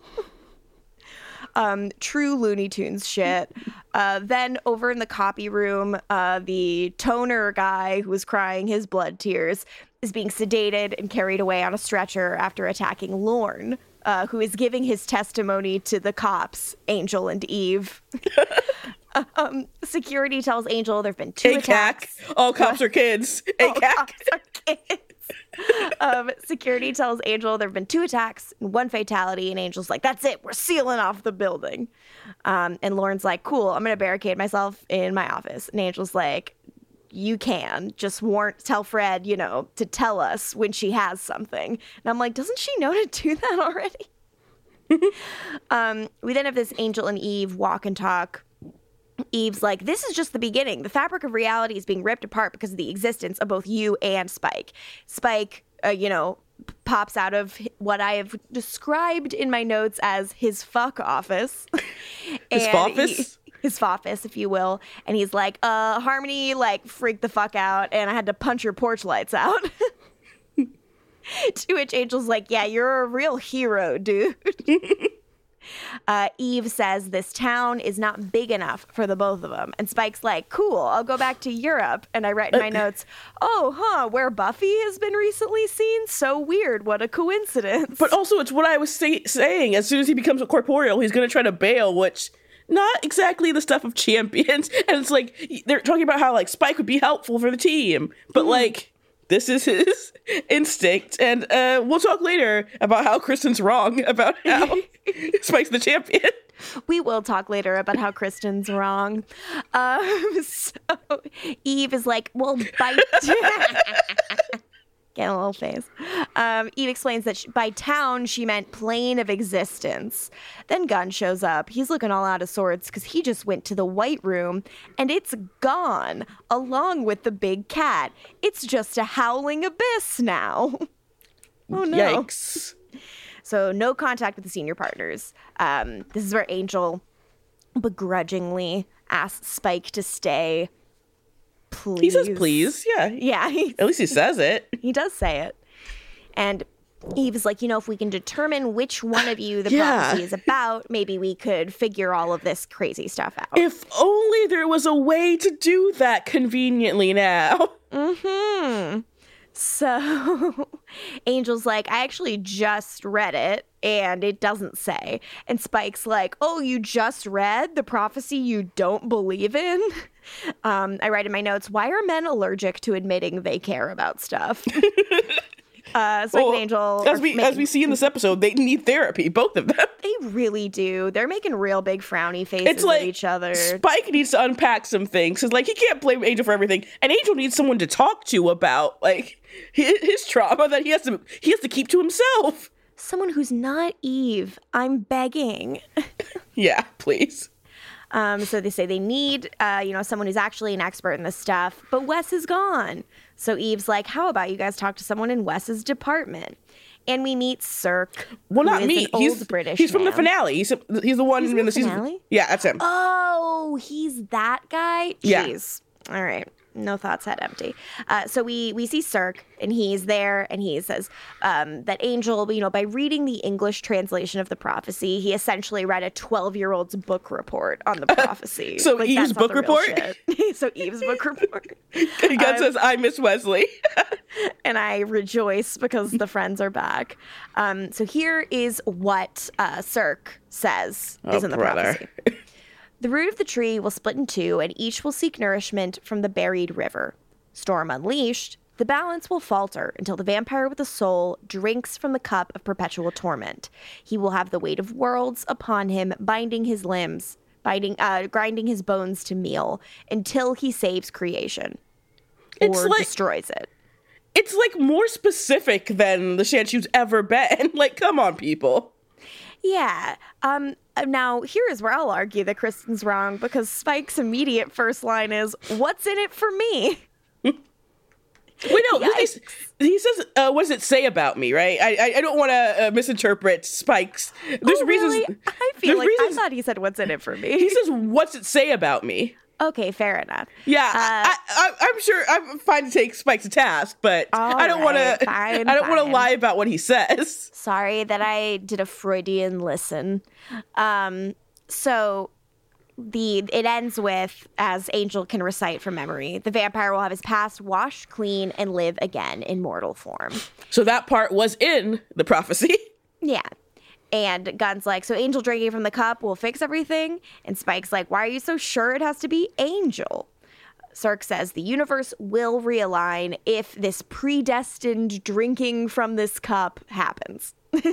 um, true Looney Tunes shit. Uh, then over in the copy room, uh, the toner guy who was crying his blood tears is being sedated and carried away on a stretcher after attacking Lorne. Uh, who is giving his testimony to the cops, Angel and Eve. um, security tells Angel there have been two A C A attacks. C. All cops are kids. All A C A C. cops are kids. um, security tells Angel there have been two attacks and one fatality, and Angel's like, that's it, we're sealing off the building. Um, and Lauren's like, cool, I'm going to barricade myself in my office. And Angel's like, you can just warn, tell Fred, you know, to tell us when she has something. And I'm like, doesn't she know to do that already? um, we then have this Angel and Eve walk and talk. Eve's like, this is just the beginning. The fabric of reality is being ripped apart because of the existence of both you and Spike. Spike, uh, you know, p- pops out of what I have described in my notes as his fuck office. His And office? he- his office, if you will. And he's like, uh, Harmony, like, freaked the fuck out, and I had to punch her porch lights out. To which Angel's like, yeah, you're a real hero, dude. uh, Eve says this town is not big enough for the both of them. And Spike's like, cool, I'll go back to Europe. And I write in my notes, oh, huh, where Buffy has been recently seen? So weird. What a coincidence. But also, it's what I was say- saying. As soon as he becomes a corporeal, he's going to try to bail, which... not exactly the stuff of champions. And it's like, they're talking about how, like, Spike would be helpful for the team. But, mm. like, this is his instinct. And uh, we'll talk later about how Kristen's wrong about how Spike's the champion. We will talk later about how Kristen's wrong. Um, so Eve is like, well, by get a little face. Um, Eve explains that she, by town she meant plane of existence. Then Gunn shows up. He's looking all out of sorts because he just went to the White Room and it's gone, along with the big cat. It's just a howling abyss now. Oh no! Yikes. So no contact with the senior partners. Um, this is where Angel begrudgingly asks Spike to stay. Please. He says please, yeah. Yeah. He, At least he says it. he does say it. And Eve is like, you know, if we can determine which one of you the Yeah. prophecy is about, maybe we could figure all of this crazy stuff out. If only there was a way to do that conveniently now. Mm-hmm. So Angel's like, I actually just read it and it doesn't say. And Spike's like, oh, you just read the prophecy you don't believe in? Um, I write in my notes, why are men allergic to admitting they care about stuff? uh, Spike Well, and Angel. As are we making- as we see in this episode, they need therapy, both of them. They really do. They're making real big frowny faces It's like at each other. Spike needs to unpack some things because, like, he can't blame Angel for everything, and Angel needs someone to talk to about, like, his, his trauma that he has to he has to keep to himself. Someone who's not Eve. I'm begging. Yeah, please. Um, so they say they need, uh, you know, someone who's actually an expert in this stuff. But Wes is gone. So Eve's like, how about you guys talk to someone in Wes's department? And we meet Cirque. Well, who not is me. An old He's British he's from the man. finale. He's he's the one He's in, in the the season. finale? Yeah, that's him. Oh, he's that guy? Yeah. Jeez. All right. No thoughts, head empty. Uh, so we we see Cirque, and he's there, and he says um, that Angel, you know, by reading the English translation of the prophecy, he essentially read a twelve-year-old's book report on the prophecy. So Like, Eve's that's not book the real report? shit. So Eve's book report. Gunn um, says, "I miss Wesley." And I rejoice because the friends are back. Um, so here is what uh, Cirque says Oh, is in the brother. prophecy. The root of the tree will split in two, and each will seek nourishment from the buried river. Storm unleashed, the balance will falter until the vampire with a soul drinks from the cup of perpetual torment. He will have the weight of worlds upon him, binding his limbs, binding, uh, grinding his bones to meal, until he saves creation It's or like- destroys it. It's like more specific than the Shanshu's ever been. Like, come on, people. Yeah. Um. Now, here is where I'll argue that Kristen's wrong, because Spike's immediate first line is, "What's in it for me?" Wait, no. He, he says, uh, "What does it say about me?" Right? I I, I don't want to uh, misinterpret Spike's. There's Oh, reasons. really? I feel there's like reasons- I thought he said, "What's in it for me?" He says, "What's it say about me?" Okay, fair enough. Yeah, Uh, I, I, I'm sure I'm fine to take Spike to task, but All I don't want right, to. fine, I don't want to fine. lie about what he says. Sorry that I did a Freudian listen. Um. So. The it ends with, as Angel can recite from memory, the vampire will have his past washed clean and live again in mortal form. So that part was in the prophecy. Yeah. And Gunn's like, so Angel drinking from the cup will fix everything? And Spike's like, why are you so sure it has to be Angel? Cirque says the universe will realign if this predestined drinking from this cup happens.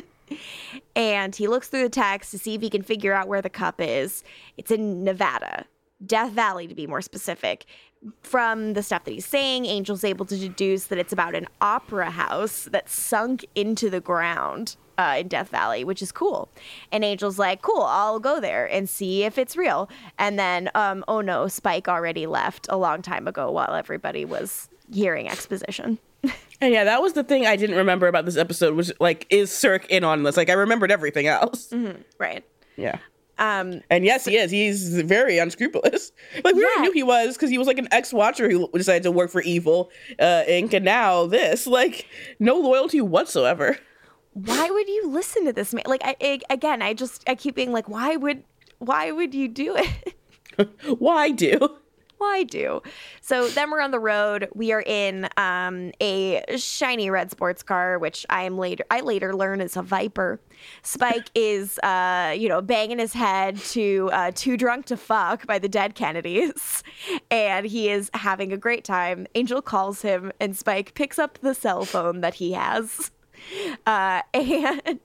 And he looks through the text to see if he can figure out where the cup is. It's in Nevada, Death Valley to be more specific. From the stuff that he's saying, Angel's able to deduce that it's about an opera house that sunk into the ground uh, in Death Valley, which is cool. And Angel's like, cool, I'll go there and see if it's real. And then, um, oh no, Spike already left a long time ago while everybody was hearing exposition. And yeah, that was the thing I didn't remember about this episode, was like, is Cirque in on this? Like, I remembered everything else. Mm-hmm. Right. Yeah. Um, And yes, he is. He's very unscrupulous. Like, we Yeah. already knew he was, because he was like an ex-watcher who decided to work for Evil uh, Incorporated. And now this, like, no loyalty whatsoever. why would you listen to this man? Like, I, I again, I just, I keep being like, why would, why would you do it? Why do? Why do? So then we're on the road. We are in um, a shiny red sports car, which I am later, I later learn is a Viper. Spike is, uh, you know, banging his head to uh, Too Drunk to Fuck by the Dead Kennedys. And he is having a great time. Angel calls him, and Spike picks up the cell phone that he has. Uh, and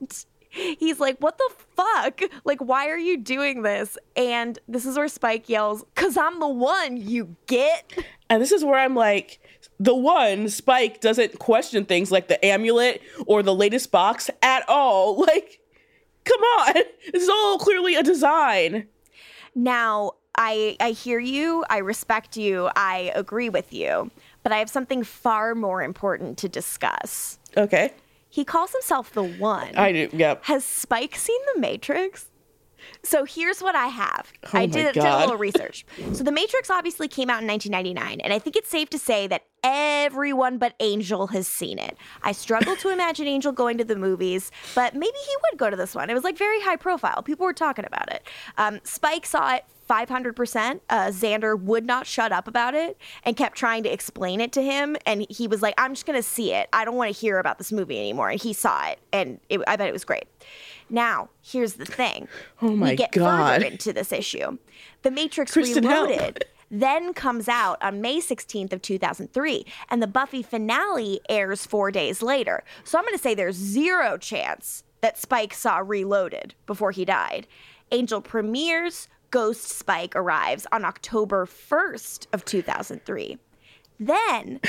he's like, what the fuck? Like, why are you doing this? And this is where Spike yells, "'Cause I'm the one, you get?" And this is where I'm like, the one, Spike doesn't question things like the amulet or the latest box at all. Like, come on. This is all clearly a design. Now, I I hear you. I respect you. I agree with you. But I have something far more important to discuss. Okay. He calls himself the one. I do, yep. Has Spike seen The Matrix? So here's what I have. Oh I my did, did a God. little research. So The Matrix obviously came out in nineteen ninety-nine, and I think it's safe to say that everyone but Angel has seen it. I struggle to imagine Angel going to the movies, but maybe he would go to this one. It was like very high profile. People were talking about it. Um, Spike saw it five hundred percent. Uh, Xander would not shut up about it and kept trying to explain it to him. And he was like, I'm just going to see it. I don't want to hear about this movie anymore. And he saw it, and it, I bet it was great. Now, here's the thing. Oh my we get God. further into this issue. The Matrix Kristen, help. Reloaded then comes out on May sixteenth of two thousand three, and the Buffy finale airs four days later. So I'm going to say there's zero chance that Spike saw Reloaded before he died. Angel premieres, Ghost Spike arrives on October first of two thousand three. Then,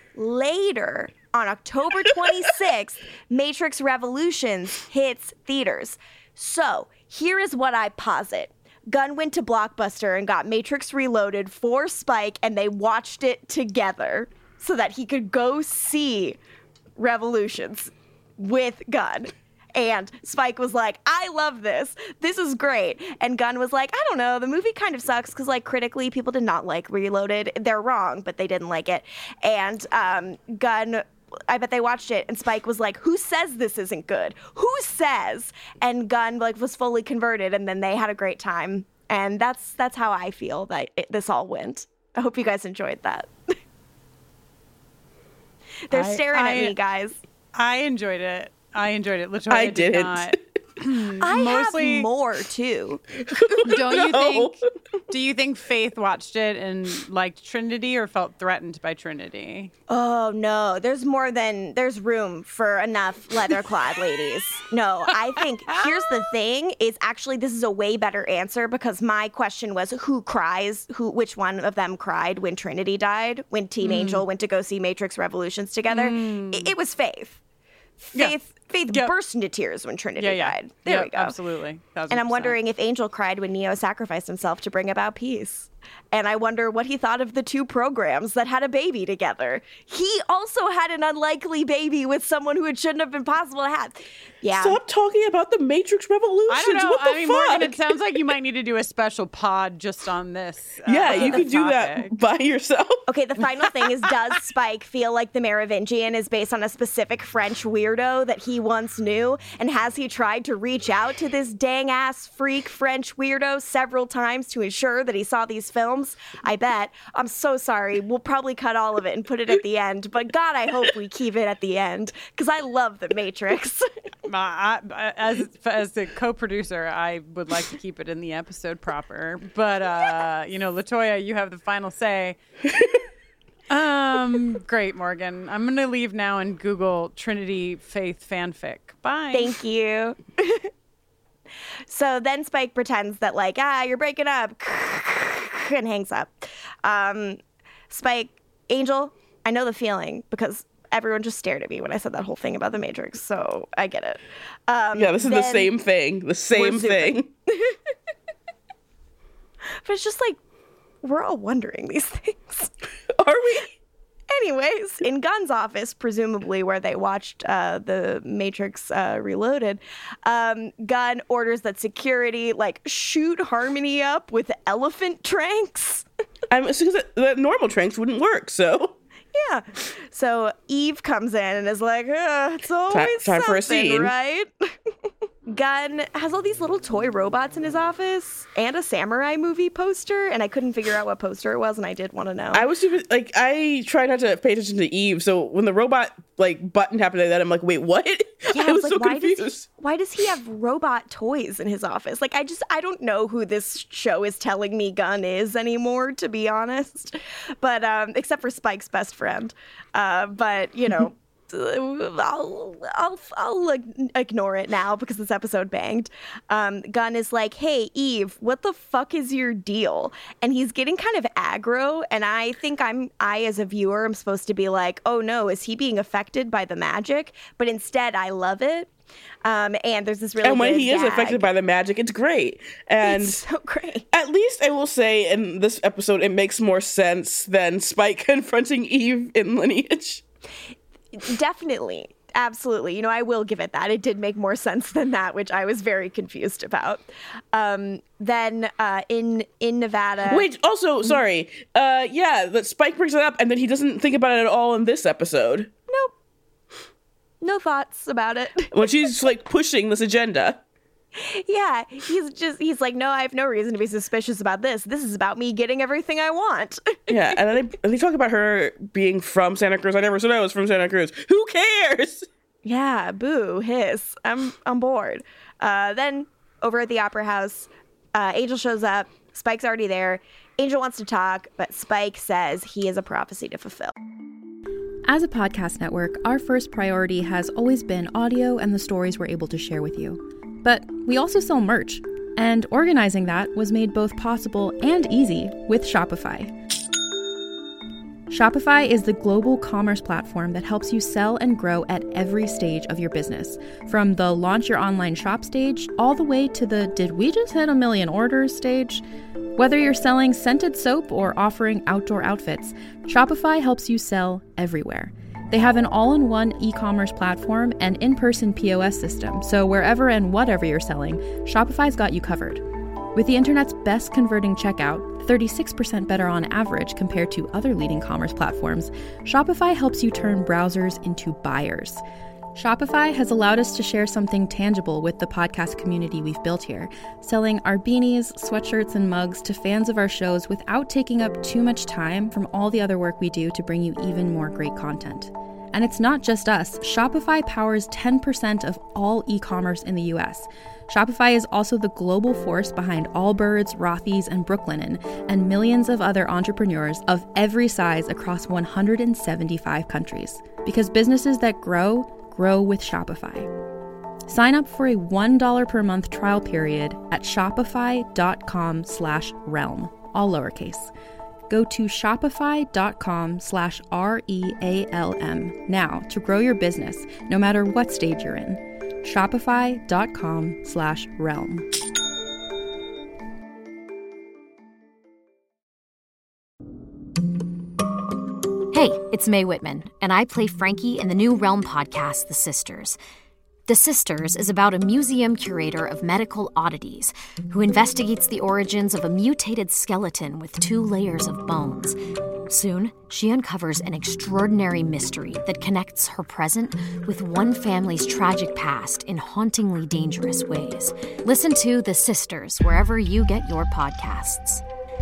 later, on October twenty-sixth, Matrix Revolutions hits theaters. So, here is what I posit. Gunn went to Blockbuster and got Matrix Reloaded for Spike, and they watched it together so that he could go see Revolutions with Gunn. And Spike was like, I love this. This is great. And Gunn was like, I don't know. The movie kind of sucks because, like, critically, people did not like Reloaded. They're wrong, but they didn't like it. And um, Gunn, I bet they watched it, and Spike was like, who says this isn't good? Who says? And Gunn, like, was fully converted, and then they had a great time. And that's that's how I feel that it, this all went. I hope you guys enjoyed that. They're I- staring I- at me, guys. I enjoyed it. I enjoyed it. Latoya I did didn't. not. I Mostly- have more, too. Don't you No. think? Do you think Faith watched it and liked Trinity, or felt threatened by Trinity? Oh, no. There's more than, there's room for enough leather-clad ladies. No, I think, here's the thing, is actually this is a way better answer, because my question was who cries, who, which one of them cried when Trinity died, when Team Mm. Angel went to go see Matrix Revolutions together. It, it was Faith. Yeah. Faith, Faith Yep. burst into tears when Trinity Yeah, yeah. died. There Yep, we go. Absolutely. And I'm wondering if Angel cried when Neo sacrificed himself to bring about peace. And I wonder what he thought of the two programs that had a baby together. He also had an unlikely baby with someone who it shouldn't have been possible to have. Yeah. Stop talking about the Matrix Revolutions. I don't know. What the I mean, fuck? Morgan, it sounds like you might need to do a special pod just on this. uh, yeah, you could do topic. that by yourself. Okay, the final thing is, does Spike feel like the Merovingian is based on a specific French weirdo that he once knew? And has he tried to reach out to this dang-ass freak French weirdo several times to ensure that he saw these films? I bet. I'm so sorry. We'll probably cut all of it and put it at the end. But God, I hope we keep it at the end, because I love The Matrix. My, I, as as the co-producer, I would like to keep it in the episode proper. But uh, you know, Latoya, you have the final say. um, great, Morgan. I'm gonna leave now and Google Trinity Faith fanfic. Bye. Thank you. So then Spike pretends that, like, ah, you're breaking up, and hangs up. Um, Spike, Angel, I know the feeling, because everyone just stared at me when I said that whole thing about the Matrix, so I get it. Um, Yeah, this is the then- same thing. The same zooming. thing. But it's just like, we're all wondering these things. Are we? Anyways, in Gunn's office, presumably where they watched uh, the Matrix uh, Reloaded, um, Gunn orders that security, like, shoot Harmony up with elephant tranks. I'm assuming that the normal tranks wouldn't work, so. Yeah. So Eve comes in and is like, uh, it's always time for a something, scene. right? Gunn has all these little toy robots in his office and a samurai movie poster, and I couldn't figure out what poster it was, and I did want to know. I was super, like, I try not to pay attention to Eve, so when the robot, like, button happened like that, I'm like, wait, what? Yeah, I was, like, so why confused. Does he, why does he have robot toys in his office? Like, I just, I don't know who this show is telling me Gunn is anymore, to be honest. But, um, except for Spike's best friend. Uh, but, you know, I'll, I'll, I'll ignore it now because this episode banged. Um, Gunn is like, hey, Eve, what the fuck is your deal? And he's getting kind of aggro. And I think I'm, I as a viewer, am supposed to be like, oh no, is he being affected by the magic? But instead, I love it. Um, and there's this really and when good he is gag. affected by the magic, it's great. And It's so great. at least I will say in this episode, it makes more sense than Spike confronting Eve in Lineage. Definitely. Absolutely. You know, I will give it that. It did make more sense than that, which I was very confused about. Um, then uh, in in Nevada. Wait, also, sorry. Uh, yeah, that Spike brings it up, and then he doesn't think about it at all in this episode. Nope. No thoughts about it. When she's, like, pushing this agenda. Yeah, he's just, he's like, no, I have no reason to be suspicious about this. This is about me getting everything I want. Yeah, and then they, and they talk about her being from Santa Cruz. I never said I was from Santa Cruz. Who cares? Yeah, boo, hiss. I'm I'm bored. Uh, then over at the Opera House, uh, Angel shows up. Spike's already there. Angel wants to talk, but Spike says he has a prophecy to fulfill. As a podcast network, our first priority has always been audio and the stories we're able to share with you. But we also sell merch, and organizing that was made both possible and easy with Shopify. Shopify is the global commerce platform that helps you sell and grow at every stage of your business, from the launch your online shop stage all the way to the did we just hit a million orders stage. Whether you're selling scented soap or offering outdoor outfits, Shopify helps you sell everywhere. They have an all-in-one e-commerce platform and in-person P O S system, so wherever and whatever you're selling, Shopify's got you covered. With the internet's best converting checkout, thirty-six percent better on average compared to other leading commerce platforms, Shopify helps you turn browsers into buyers. Shopify has allowed us to share something tangible with the podcast community we've built here, selling our beanies, sweatshirts, and mugs to fans of our shows without taking up too much time from all the other work we do to bring you even more great content. And it's not just us. Shopify powers ten percent of all e-commerce in the U S. Shopify is also the global force behind Allbirds, Rothy's, and Brooklinen, and millions of other entrepreneurs of every size across one hundred seventy-five countries. Because businesses that grow, grow with Shopify. Sign up for a one dollar per month trial period at shopify.com slash realm, all lowercase. Go to shopify.com slash R-E-A-L-M now to grow your business, no matter what stage you're in. Shopify.com slash realm. Hey, it's Mae Whitman, and I play Frankie in the new Realm podcast, The Sisters. The Sisters is about a museum curator of medical oddities who investigates the origins of a mutated skeleton with two layers of bones. Soon, she uncovers an extraordinary mystery that connects her present with one family's tragic past in hauntingly dangerous ways. Listen to The Sisters wherever you get your podcasts.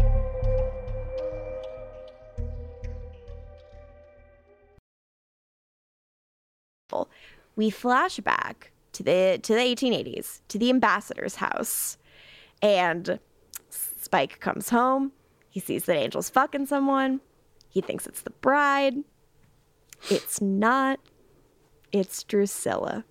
We flash back to the to the eighteen eighties, to the ambassador's house, and Spike comes home. He sees that Angel's fucking someone. He thinks it's the bride. It's not. It's Drusilla.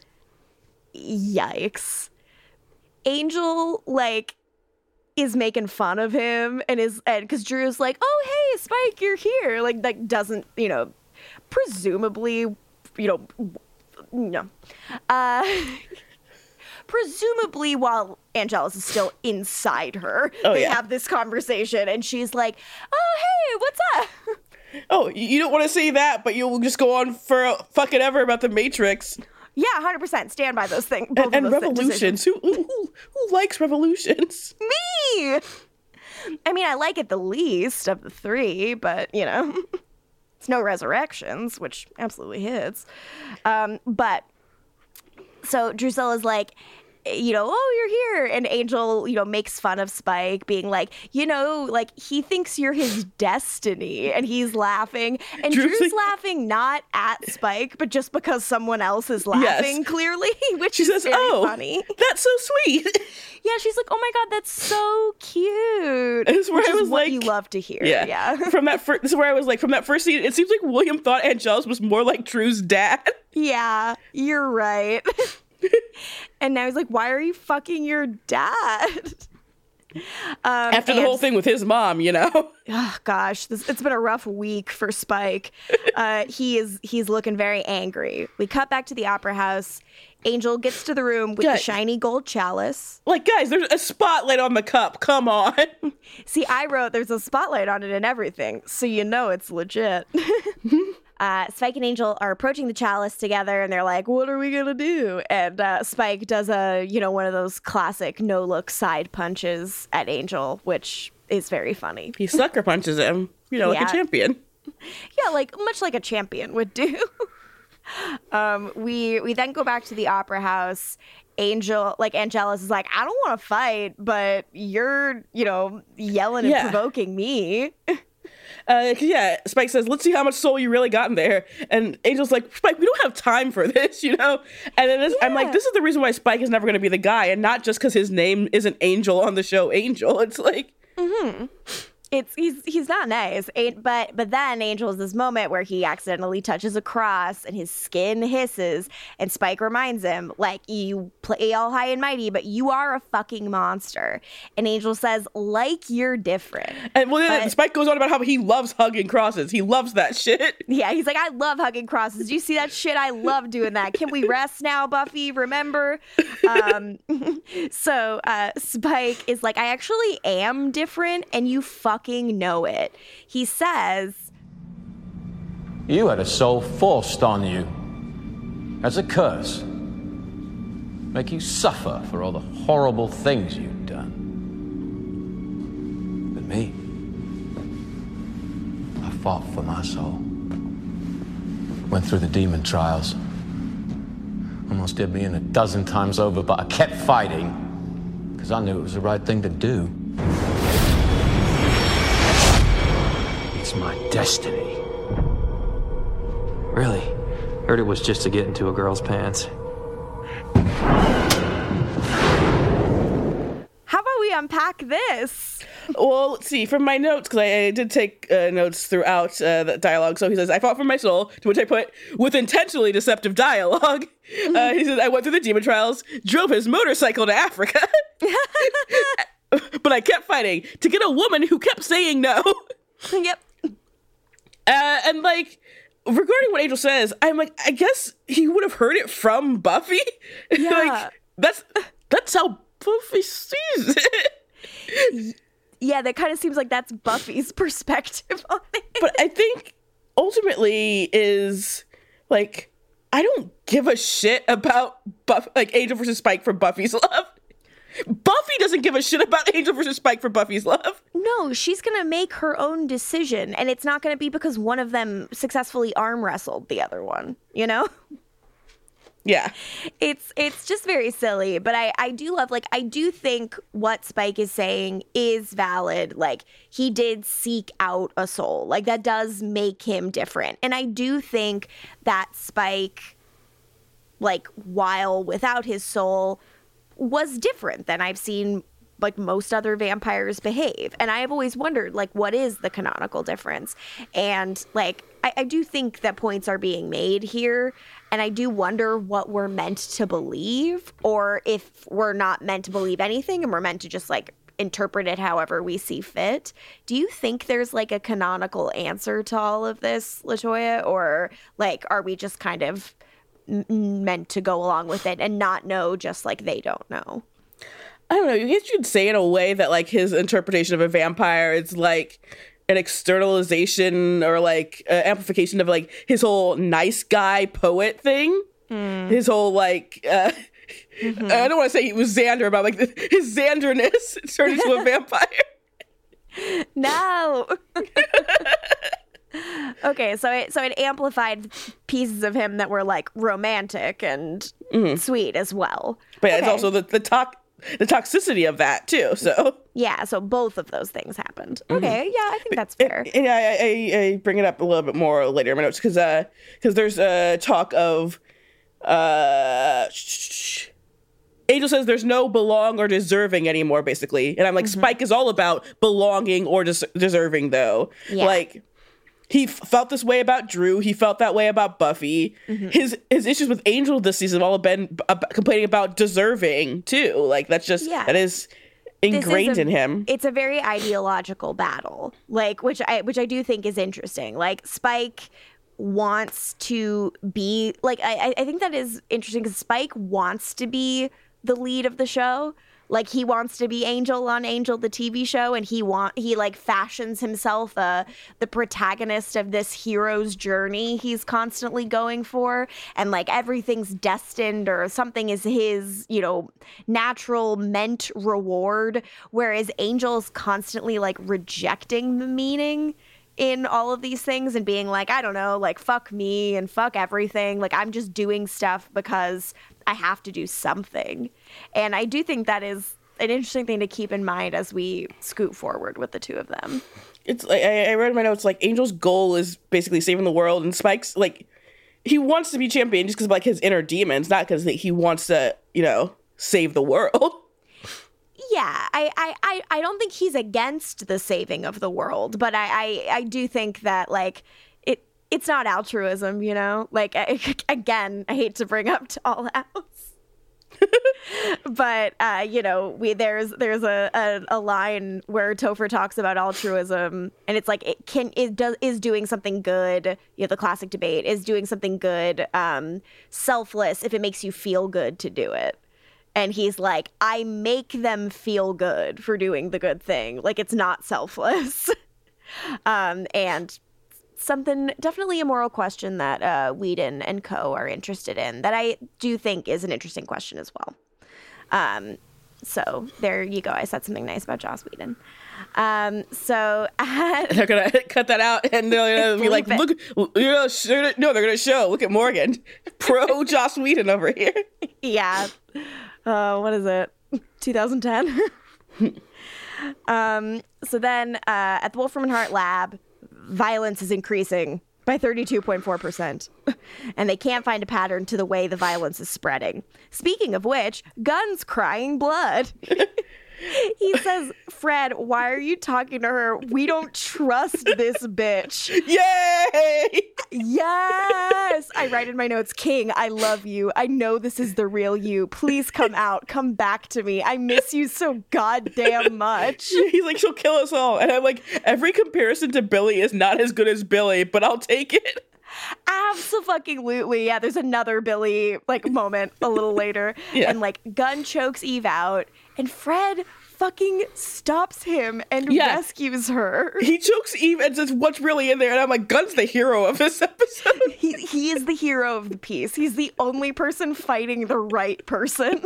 Yikes. Angel, like, is making fun of him, and is and because Drew's like, oh, hey, Spike, you're here. Like, like doesn't, you know, presumably, you know, no. Uh, presumably while Angelus is still inside her, oh, they yeah. have this conversation, and she's like, oh, hey, what's up? Oh, you don't want to say that, but you'll just go on for fucking ever about the Matrix. Yeah, one hundred percent. Stand by those things. And, and revolutions. Who, who who likes revolutions? Me! I mean, I like it the least of the three, but, you know, it's no resurrections, which absolutely hits. Um, but, so Drusilla's like, you know, oh, you're here. And Angel, you know, makes fun of Spike, being like, you know, like he thinks you're his destiny. And he's laughing. And Drew's Drew's like- laughing not at Spike, but just because someone else is laughing, Yes. clearly, which She is says, very oh, funny. that's so sweet. Yeah, she's like, oh my God, that's so cute. This is where which I is was what like- you love to hear. Yeah. Yeah. From that first, this is where I was like, from that first scene, it seems like William thought Angelus was more like Drew's dad. Yeah, you're right. And now he's like, why are you fucking your dad? Um, After the and- whole thing with his mom, you know? Oh gosh, this, it's been a rough week for Spike. Uh, he is he's looking very angry. We cut back to the opera house. Angel gets to the room with Yeah. the shiny gold challenge. Like, guys, there's a spotlight on the cup. Come on. See, I wrote there's a spotlight on it and everything, so you know it's legit. Uh, Spike and Angel are approaching the chalice together, and they're like, "What are we gonna do?" And uh, Spike does a, you know, one of those classic no-look side punches at Angel, which is very funny. He sucker punches him, you know, like Yeah. a champion. Yeah, like much like a champion would do. um, we we then go back to the opera house. Angel, like Angelus, is like, "I don't want to fight, but you're, you know, yelling and Yeah. provoking me." Uh, 'cause, yeah, Spike says, let's see how much soul you really got in there. And Angel's like, Spike, we don't have time for this, you know? And then this, I'm like, Yeah. this is the reason why Spike is never going to be the guy, and not just because his name isn't Angel on the show Angel. It's like, It's he's he's not nice, Ain't- but but then Angel has this moment where he accidentally touches a cross and his skin hisses, and Spike reminds him, like, you play all high and mighty, but you are a fucking monster. And Angel says, like, you're different. and well, then But- Spike goes on about how he loves hugging crosses. He loves that shit. Yeah, he's like, I love hugging crosses. Do you see that shit? I love doing that. Can we rest now, Buffy? Remember? Um, so uh, Spike is like, I actually am different, and you fucking know it. He says, You had a soul forced on you as a curse. Make you suffer for all the horrible things you've done. But me, I fought for my soul. Went through the demon trials. Almost did me in a dozen times over, but I kept fighting because I knew it was the right thing to do. It's my destiny. Really? Heard it was just to get into a girl's pants. how about we unpack this? Well, let's see. From my notes, because I, I did take uh, notes throughout uh, the dialogue. So he says, I fought for my soul, to which I put, with intentionally deceptive dialogue. Uh, he says, I went through the demon trials, drove his motorcycle to Africa. But I kept fighting to get a woman who kept saying no. Yep. Uh, and like, regarding what Angel says, I'm like, I guess he would have heard it from Buffy. Yeah. Like, that's that's how Buffy sees it. Yeah, that kind of seems like that's Buffy's perspective on it. But I think ultimately is like, I don't give a shit about Buff like Angel versus Spike for Buffy's love. Buffy doesn't give a shit about Angel versus Spike for Buffy's love. No, she's going to make her own decision, and it's not going to be because one of them successfully arm wrestled the other one, you know? Yeah. It's it's just very silly, but I, I do love, like, I do think what Spike is saying is valid. Like, he did seek out a soul. Like, that does make him different. And I do think that Spike, like, while without his soul, was different than I've seen like most other vampires behave. And I have always wondered, like, what is the canonical difference? And like, I, I do think that points are being made here. And I do wonder what we're meant to believe, or if we're not meant to believe anything and we're meant to just like interpret it however we see fit. Do you think there's like a canonical answer to all of this, LaToya? Or like, are we just kind of m- meant to go along with it and not know, just like they don't know? I don't know. I guess you'd say in a way that like his interpretation of a vampire is like an externalization or like uh, amplification of like his whole nice guy poet thing. Mm. His whole like uh, mm-hmm. I don't want to say he was Xander, about like his Xanderness turned into a vampire. No. Okay, so it so it amplified pieces of him that were like romantic and mm-hmm. sweet as well. But okay. it's also the the talk the toxicity of that too. So yeah, so both of those things happened. Mm-hmm. Okay, yeah, I think that's fair. And, and I, I, I bring it up a little bit more later in my notes because uh because there's a uh, talk of uh. Sh- Angel says there's no belong or deserving anymore, basically. And I'm like, mm-hmm. Spike is all about belonging or des- deserving, though. Yeah. Like, he f- felt this way about Drew. He felt that way about Buffy. Mm-hmm. His his issues with Angel this season have all been b- b- complaining about deserving, too. Like, that's just, yeah. that is ingrained is a, in him. It's a very ideological battle, like, which I which I do think is interesting. Like, Spike wants to be, like, I, I think that is interesting because Spike wants to be the lead of the show. Like, he wants to be Angel on Angel, the T V show, and he want he like fashions himself uh, the protagonist of this hero's journey he's constantly going for, and like everything's destined or something is his, you know, natural meant reward, whereas Angel's constantly like rejecting the meaning in all of these things and being like, I don't know, like, fuck me and fuck everything. Like, I'm just doing stuff because I have to do something. And I do think that is an interesting thing to keep in mind as we scoot forward with the two of them. It's like, I, I read in my notes, like, Angel's goal is basically saving the world, and Spike's, like, he wants to be champion just because of, like, his inner demons, not because he wants to, you know, save the world. Yeah, I, I, I, I don't think he's against the saving of the world, but I, I, I do think that, like, it it's not altruism, you know? Like, I, again, I hate to bring up Tall House. But, uh, you know, we there's there's a, a, a line where Topher talks about altruism, and it's like, it can it does is doing something good, you know, the classic debate, is doing something good um, selfless if it makes you feel good to do it. And he's like, I make them feel good for doing the good thing. Like, it's not selfless. um, and something, definitely a moral question that uh, Whedon and co are interested in that I do think is an interesting question as well. Um, so there you go. I said something nice about Joss Whedon. Um, so uh, they're gonna cut that out, and they're gonna be like, it. "Look, you know, no, they're gonna show. Look at Morgan, pro Joss Whedon over here." Yeah. Uh, what is it? twenty ten. um. So then, uh, at the Wolfram and Hart lab, violence is increasing by thirty-two point four percent. And they can't find a pattern to the way the violence is spreading. Speaking of which, Gunn's crying blood. He says, Fred, why are you talking to her? We don't trust this bitch. Yay! Yes! I write in my notes, King, I love you. I know this is the real you. Please come out. Come back to me. I miss you so goddamn much. He's like, she'll kill us all. And I'm like, every comparison to Billy is not as good as Billy, but I'll take it. Absolutely. Yeah, there's another Billy like moment a little later. Yeah. And like Gunn chokes Eve out and Fred fucking stops him and yeah. rescues her. He chokes Eve and says, what's really in there? And I'm like, Gunn's the hero of this episode. He, he is the hero of the piece. He's the only person fighting the right person.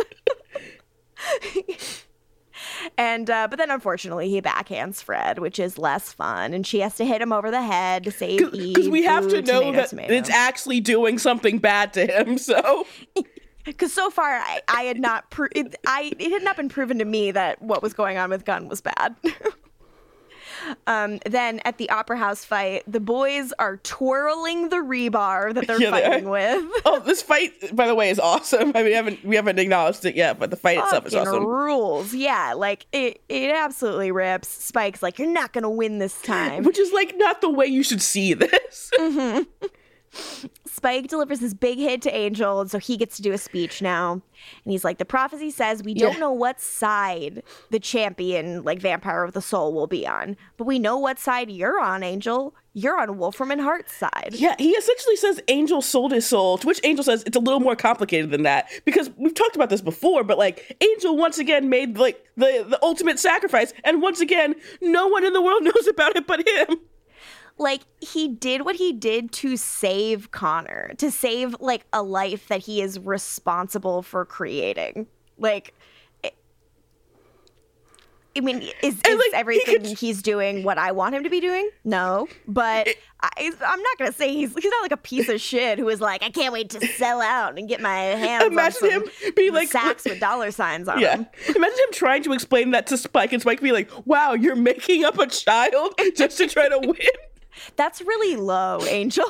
And uh, but then unfortunately he backhands Fred, which is less fun, and she has to hit him over the head to save Eve. Because we have Ooh, to know tomato, that tomato. It's actually doing something bad to him. So, because so far I, I had not, pro- it, I it had not been proven to me that what was going on with Gunn was bad. Um, then at the Opera House fight, the boys are twirling the rebar that they're yeah, fighting they with. Oh, this fight, by the way, is awesome. I mean, we haven't we haven't acknowledged it yet, but the fight itself is awesome. Rules, yeah, like it it absolutely rips. Spike's like, you're not gonna win this time, which is like not the way you should see this. Mm-hmm. Spike delivers this big hit to Angel, and so he gets to do a speech now. And he's like, the prophecy says we don't yeah. know what side the champion, like Vampire of the Soul, will be on. But we know what side you're on, Angel. You're on Wolfram and Hart's side. Yeah, he essentially says Angel sold his soul, to which Angel says it's a little more complicated than that. Because we've talked about this before, but like Angel once again made like the, the ultimate sacrifice. And once again, no one in the world knows about it but him. Like, he did what he did to save Connor, to save, like, a life that he is responsible for creating. Like, it, I mean, is, is like, he everything could- he's doing what I want him to be doing? No, but I, I'm not gonna say he's he's not like a piece of shit who is like, I can't wait to sell out and get my hands Imagine on him some being like sacks with dollar signs on Yeah. them. Imagine him trying to explain that to Spike and Spike be like, wow, you're making up a child just to try to win? That's really low, Angel.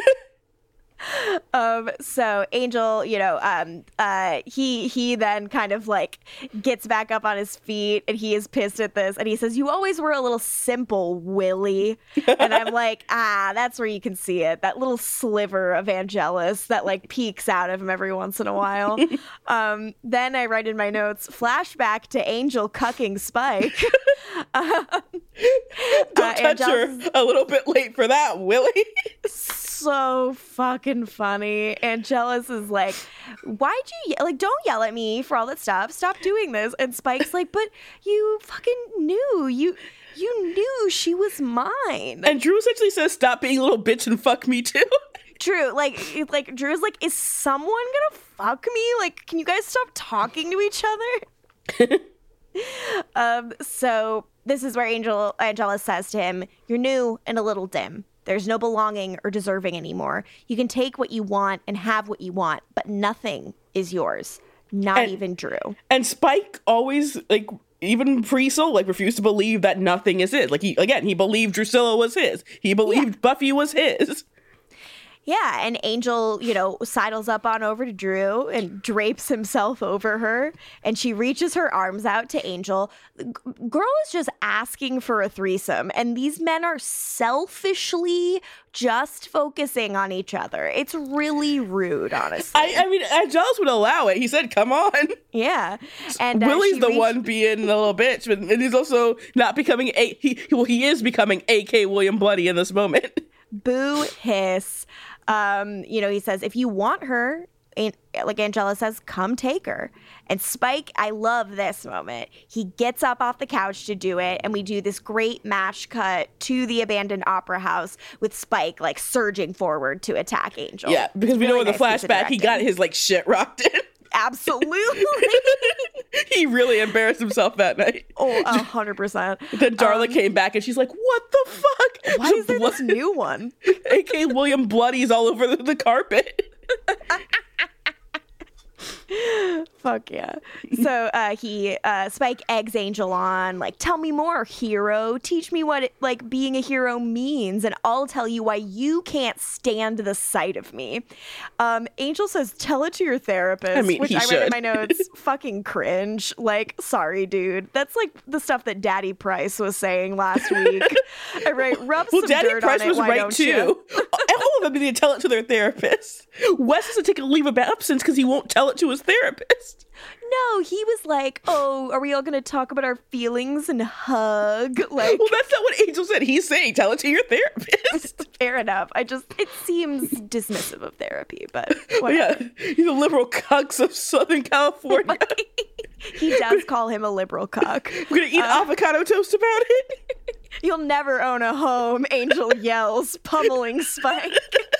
Um, so Angel, you know, um, uh, he, he then kind of like gets back up on his feet and he is pissed at this. And he says, you always were a little simple, Willie. And I'm like, ah, that's where you can see it. That little sliver of Angelus that like peeks out of him every once in a while. um, then I write in my notes, flashback to Angel cucking Spike. um, Don't uh, touch Angelus her a little bit late for that, Willie. so fucking funny. Angelus is like, why'd you ye- like don't yell at me for all that stuff, stop doing this. And Spike's like, but you fucking knew you you knew she was mine. And Drew essentially says, stop being a little bitch and fuck me too. True. Like it- like Drew's like, is someone gonna fuck me? Like, can you guys stop talking to each other? um so this is where Angel Angelus says to him, you're new and a little dim. There's no belonging or deserving anymore. You can take what you want and have what you want, but nothing is yours. Not And- even Drew. And Spike always, like, even pre-Soul, like, refused to believe that nothing is his. Like, he, again, he believed Drusilla was his. He believed Buffy was his. Yeah, and Angel, you know, sidles up on over to Drew and drapes himself over her, and she reaches her arms out to Angel. G- Girl is just asking for a threesome, and these men are selfishly just focusing on each other. It's really rude, honestly. I, I mean, Angelus would allow it. He said, come on. yeah. And uh, Willie's she the reached- one being a little bitch, but and he's also not becoming a, he, well, he is becoming A K William Bloody in this moment. Boo hiss. Um, you know, he says, if you want her, An- like Angela says, come take her. And Spike, I love this moment. He gets up off the couch to do it, and we do this great mash cut to the abandoned opera house with Spike like surging forward to attack Angel. Yeah, because we Really know in the nice piece of flashback he got directing. his, like, shit rocked in. Absolutely. He really embarrassed himself that night. Oh, a hundred percent. Then Darla Um, came back and she's like, what the fuck? Why is there this new one? A K William Bloodies all over the, the carpet. Fuck yeah. So uh, he, uh, Spike eggs Angel on, like, tell me more, hero. Teach me what, it, like, being a hero means, and I'll tell you why you can't stand the sight of me. Um, Angel says, tell it to your therapist, I mean, which he I read should. in my notes. Fucking cringe. Like, sorry, dude. That's like the stuff that Daddy Price was saying last week. I write, rub Well, some Daddy dirt Price on it, was why right don't too. you? All of them need to tell it to their therapist. Wes has to take a leave of absence because he won't tell it to his therapist. No, he was like, oh, are we all going to talk about our feelings and hug? Like, Well, that's not what Angel said. He's saying tell it to your therapist. fair enough. I just, it seems dismissive of therapy, but But whatever. yeah, he's a liberal cucks of Southern California. He does call him a liberal cuck. We're gonna eat avocado toast about it. You'll never own a home, Angel yells, pummeling Spike.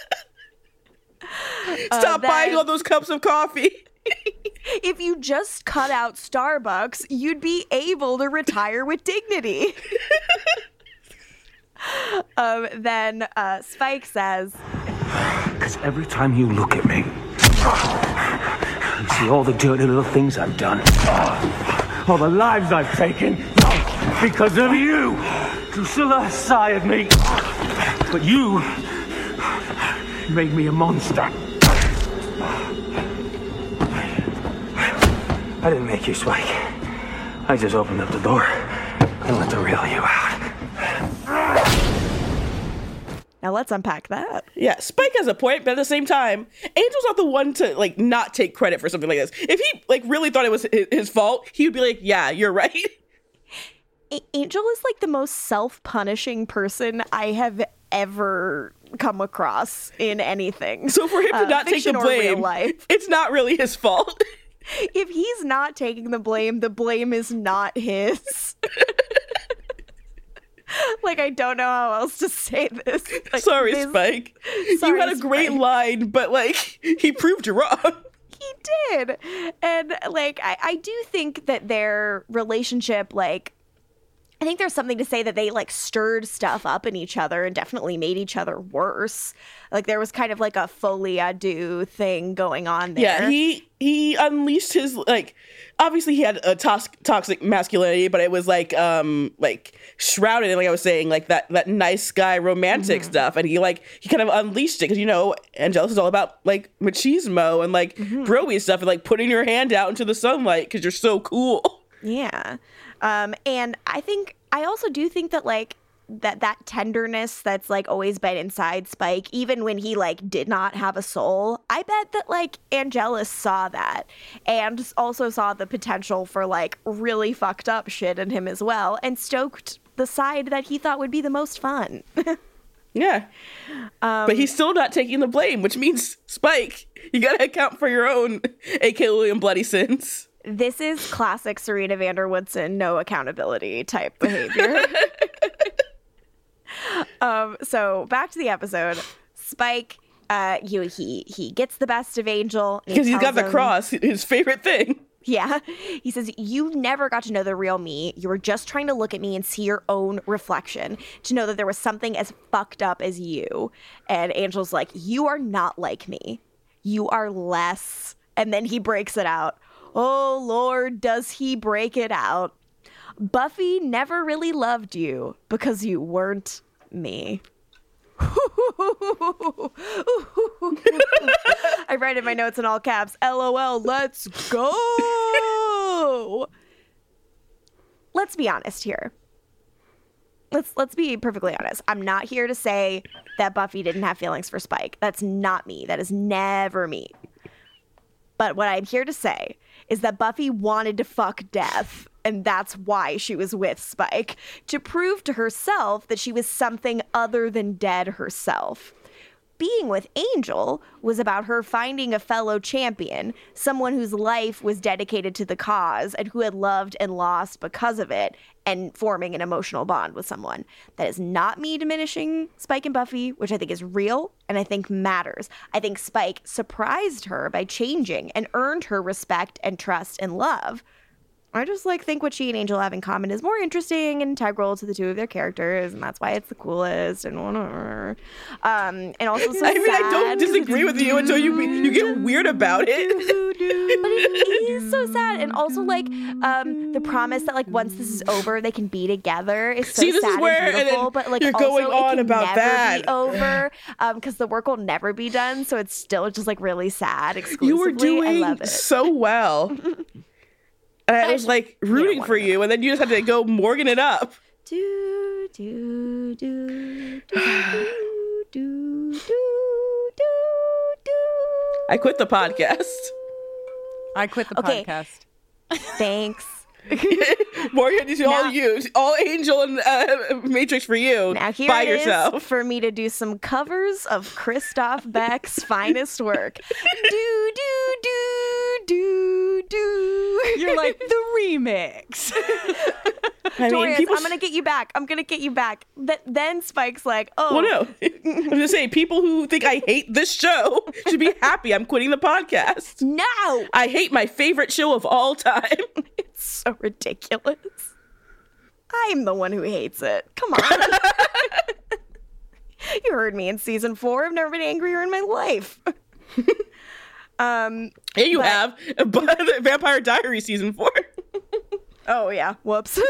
Stop then- buying all those cups of coffee. If you just cut out Starbucks, you'd be able to retire with dignity. um, then uh, Spike says, Because every time you look at me, you see all the dirty little things I've done. All the lives I've taken. Because of you. Drusilla sired me. But you made me a monster. I didn't make you, Spike. I just opened up the door and let the real you out. now let's unpack that. Yeah, Spike has a point, but at the same time, Angel's not the one to like not take credit for something like this. If he like really thought it was his, his fault, he would be like, "Yeah, you're right." A- Angel is like the most self-punishing person I have ever come across in anything. So for him to Uh, not take the fiction or real blame, life. it's not really his fault. If he's not taking the blame, the blame is not his. Like, I don't know how else to say this. Like, Sorry, this- Spike. you Sorry, had a great Spike. line, but like he proved you wrong. He did. And like I, I do think that their relationship, like, I think there's something to say that they like stirred stuff up in each other and definitely made each other worse. Like there was kind of like a folie à deux thing going on there. Yeah, he he unleashed his like obviously he had a tos- toxic masculinity, but it was like um like shrouded in, like I was saying, like that that nice guy romantic mm-hmm. stuff, and he like he kind of unleashed it because you know Angelus is all about like machismo and like mm-hmm. bro-y stuff and like putting your hand out into the sunlight because you're so cool. Yeah. Um, and I think, I also do think that, like, that that tenderness that's, like, always been inside Spike, even when he, like, did not have a soul, I bet that, like, Angelus saw that and also saw the potential for, like, really fucked up shit in him as well and stoked the side that he thought would be the most fun. Yeah. Um, but he's still not taking the blame, which means, Spike, you gotta account for your own A K William Bloody sins. This is classic Serena van der Woodsen, no accountability type behavior. um, so back to the episode. Spike, uh, you, he he gets the best of Angel. Because he he's got the him, cross, his favorite thing. Yeah. He says, you never got to know the real me. You were just trying to look at me and see your own reflection, to know that there was something as fucked up as you. And Angel's like, you are not like me. You are less. And then he breaks it out. Oh, Lord, does he break it out. Buffy never really loved you because you weren't me. I write in my notes in all caps, LOL, let's go. Let's be honest here. Let's let's be perfectly honest. I'm not here to say that Buffy didn't have feelings for Spike. That's not me. That is never me. But what I'm here to say is that Buffy wanted to fuck Death, and that's why she was with Spike, to prove to herself that she was something other than dead herself. Being with Angel was about her finding a fellow champion, someone whose life was dedicated to the cause and who had loved and lost because of it, and forming an emotional bond with someone. That is not me diminishing Spike and Buffy, which I think is real and I think matters. I think Spike surprised her by changing and earned her respect and trust and love. I just like think what she and Angel have in common is more interesting and integral to the two of their characters, and that's why it's the coolest and whatever. Um, and also so I mean, sad. I don't disagree with you until you you get weird about it. But it is so sad, and also like um, the promise that like once this is over, they can be together is so See, this sad is where, and beautiful. and but like you're also going it on can about never that. be over because um, the work will never be done. So it's still just like really sad. Exclusively, You were doing I love it. so well. And I was like rooting for you, and then you just had to go Morgan it up. Do do do do do do do do. I quit the podcast. I quit the Okay. podcast. Thanks. Morgan, it's all Now- you, all Angel and uh, Matrix for you. Now here by it is yourself. for me to do some covers of Christoph Beck's finest work. Do do do do do. You're like the remix. I mean, Dorian, people. I'm gonna get you back. I'm gonna get you back. Th- then Spike's like, oh Well, no. I'm just saying, people who think I hate this show should be happy I'm quitting the podcast. no, I hate my favorite show of all time. it's so ridiculous. I'm the one who hates it. Come on. You heard me in season four. I've never been angrier in my life. um. Yeah, you But- have. But Vampire Diaries season four. Oh, yeah. Whoops.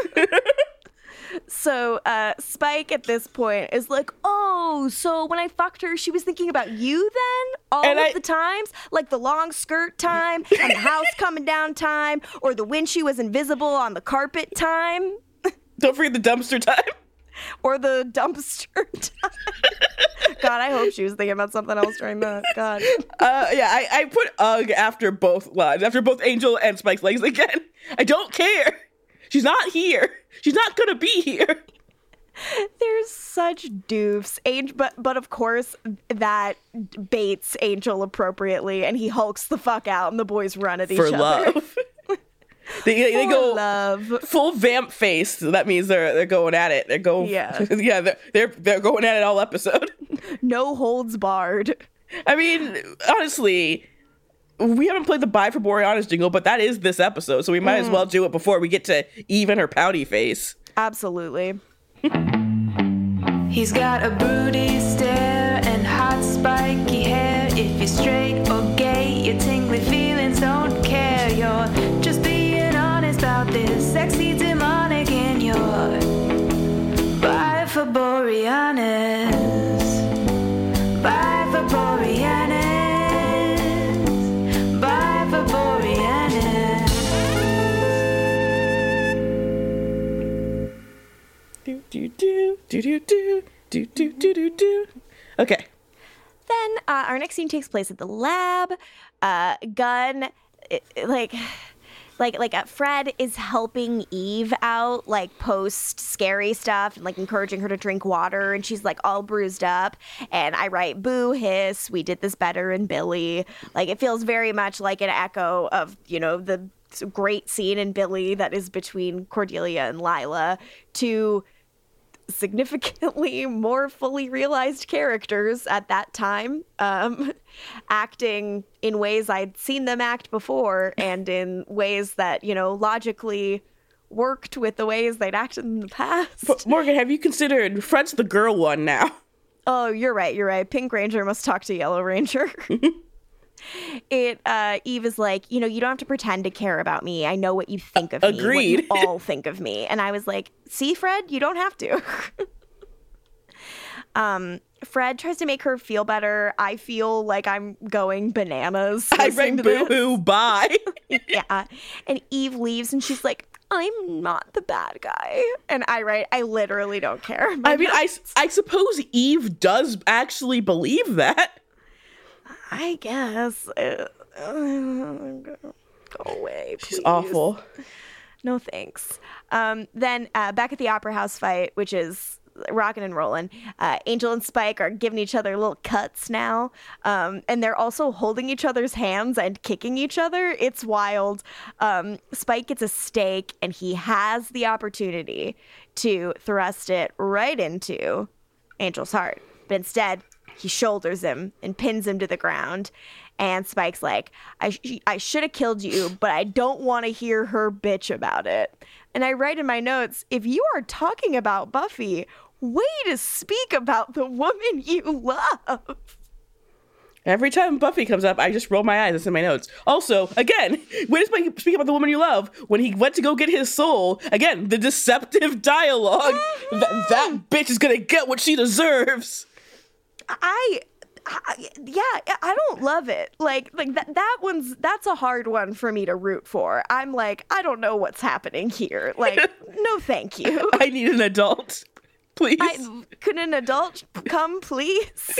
So uh, Spike at this point is like, oh, so when I fucked her, she was thinking about you then? All And of I- the times? Like the long skirt time and the house coming down time or the when she was invisible on the carpet time Don't forget the dumpster time. or the dumpster time. God, I hope she was thinking about something else during that. God. Uh, yeah, I, I put ugh after both lines, after both Angel and Spike's legs again. I don't care. She's not here. She's not gonna be here. There's such doofs. Angel, but but of course that baits Angel appropriately, and he hulks the fuck out, and the boys run at For each other. love. they they For go love. full vamp face. So that means they're they're going at it. They're going Yeah. yeah, they're, they're they're going at it all episode. No holds barred. I mean, honestly, we haven't played the Bye for Borealis jingle, but that is this episode, so we might as well do it before we get to Eve and her pouty face. Absolutely. He's got a broody stare and hot spiky hair. If you're straight or gay, your tingly feelings don't care. You're just being honest about this sexy demonic in your Bye for Boreanaz. Bye for Boreanaz. Bye for Boreanaz. Do do do do do do do do do do do. Okay. Then uh, our next scene takes place at the lab. Uh, Gunn, it, it, like, like, like uh, Fred is helping Eve out, like post scary stuff and like encouraging her to drink water, and she's like all bruised up. And I write, "Boo hiss, we did this better in Billy." Like it feels very much like an echo of, you know, the great scene in Billy that is between Cordelia and Lila, to significantly more fully realized characters at that time, um, acting in ways I'd seen them act before and in ways that, you know, logically worked with the ways they'd acted in the past. But Morgan, have you considered Fred's the girl one now? Oh, you're right, you're right. Pink Ranger must talk to Yellow Ranger. It, uh, Eve is like, you know, you don't have to pretend to care about me. I know what you think of Agreed. me. What you all think of me. And I was like, see, Fred, you don't have to. um, Fred tries to make her feel better. I feel like I'm going bananas. I write boo-hoo, bye. Yeah. And Eve leaves and she's like, I'm not the bad guy. And I write, I literally don't care. My I mean, I, notes. I suppose Eve does actually believe that. I guess. Uh, uh, go away, please. She's awful. No thanks. Um, then uh, back at the Opera House fight, which is rocking and rolling, uh, Angel and Spike are giving each other little cuts now. Um, and they're also holding each other's hands and kicking each other. It's wild. Um, Spike gets a stake and he has the opportunity to thrust it right into Angel's heart. But instead, he shoulders him and pins him to the ground. And Spike's like, I, sh- I should have killed you, but I don't want to hear her bitch about it. And I write in my notes, if you are talking about Buffy, way to speak about the woman you love. Every time Buffy comes up, I just roll my eyes. That's in my notes. Also, again, when Spike speak about the woman you love, when he went to go get his soul, again, the deceptive dialogue, mm-hmm. th- that bitch is gonna get what she deserves. I, I, yeah, I don't love it. Like, like that, that one's, that's a hard one for me to root for. I'm like, I don't know what's happening here. Like, no, thank you. I need an adult, please. I, could an adult come, please?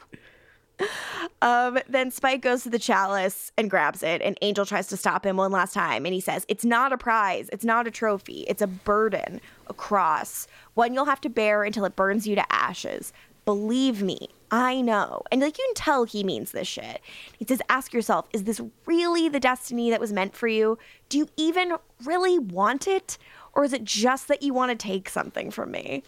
um, then Spike goes to the chalice and grabs it, and Angel tries to stop him one last time, and he says, it's not a prize, it's not a trophy, it's a burden, a cross, one you'll have to bear until it burns you to ashes. Believe me, I know. And like, you can tell he means this shit. He says, ask yourself, is this really the destiny that was meant for you? Do you even really want it? Or is it just that you want to take something from me?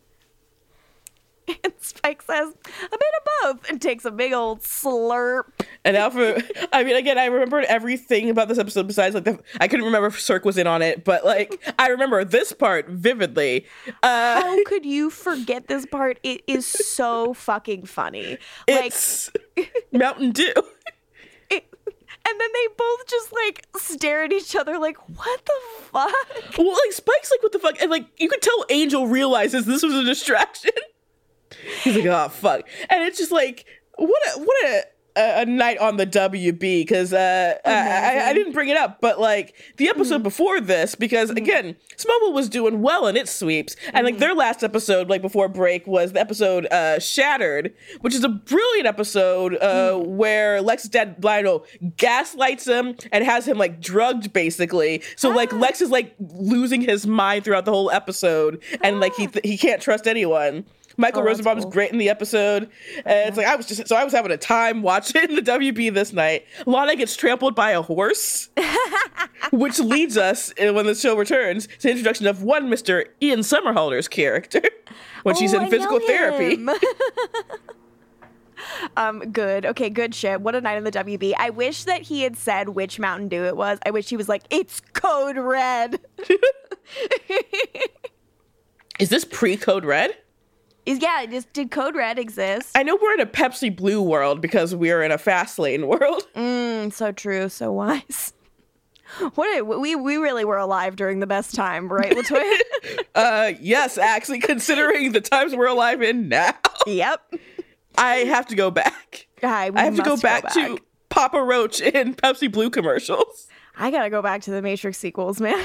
And Spike says, a bit of both, and takes a big old slurp. And Alpha, I mean, again, I remembered everything about this episode besides, like, the, I couldn't remember if Cirque was in on it, but, like, I remember this part vividly. Uh, How could you forget this part? It is so fucking funny. It's like, Mountain Dew. It, and then they both just, like, stare at each other like, what the fuck? Well, like, Spike's like, what the fuck? And, like, you could tell Angel realizes this was a distraction. He's like, oh, fuck. And it's just like, what a, what a, a night on the W B, because uh, I, I, I didn't bring it up, but, like, the episode mm-hmm. before this, because, mm-hmm. again, Smallville was doing well in its sweeps, and, mm-hmm. like, their last episode, like, before break, was the episode uh, Shattered, which is a brilliant episode uh, mm-hmm. where Lex's dad, Lionel, gaslights him and has him, like, drugged, basically. So, ah. like, Lex is, like, losing his mind throughout the whole episode, and, ah. like, he th- he can't trust anyone. Michael oh, Rosenbaum's cool. great in the episode. And it's like, I was just, so I was having a time watching the W B this night. Lana gets trampled by a horse, which leads us, when the show returns, to the introduction of one Mister Ian Somerhalder's character when oh, she's in I physical therapy. um, good. Okay, good shit. What a night in the W B. I wish that he had said which Mountain Dew it was. I wish he was like, it's Code Red. Is this pre-Code Red? Is yeah, just, did Code Red exist? I know we're in a Pepsi Blue world because we're in a fast lane world. Mm, so true, so wise. What we we really were alive during the best time, right, LaToya? uh, yes, actually, considering the times we're alive in now. Yep. I have to go back. I, I have to go back, go back to Papa Roach in Pepsi Blue commercials. I gotta go back to the Matrix sequels, man.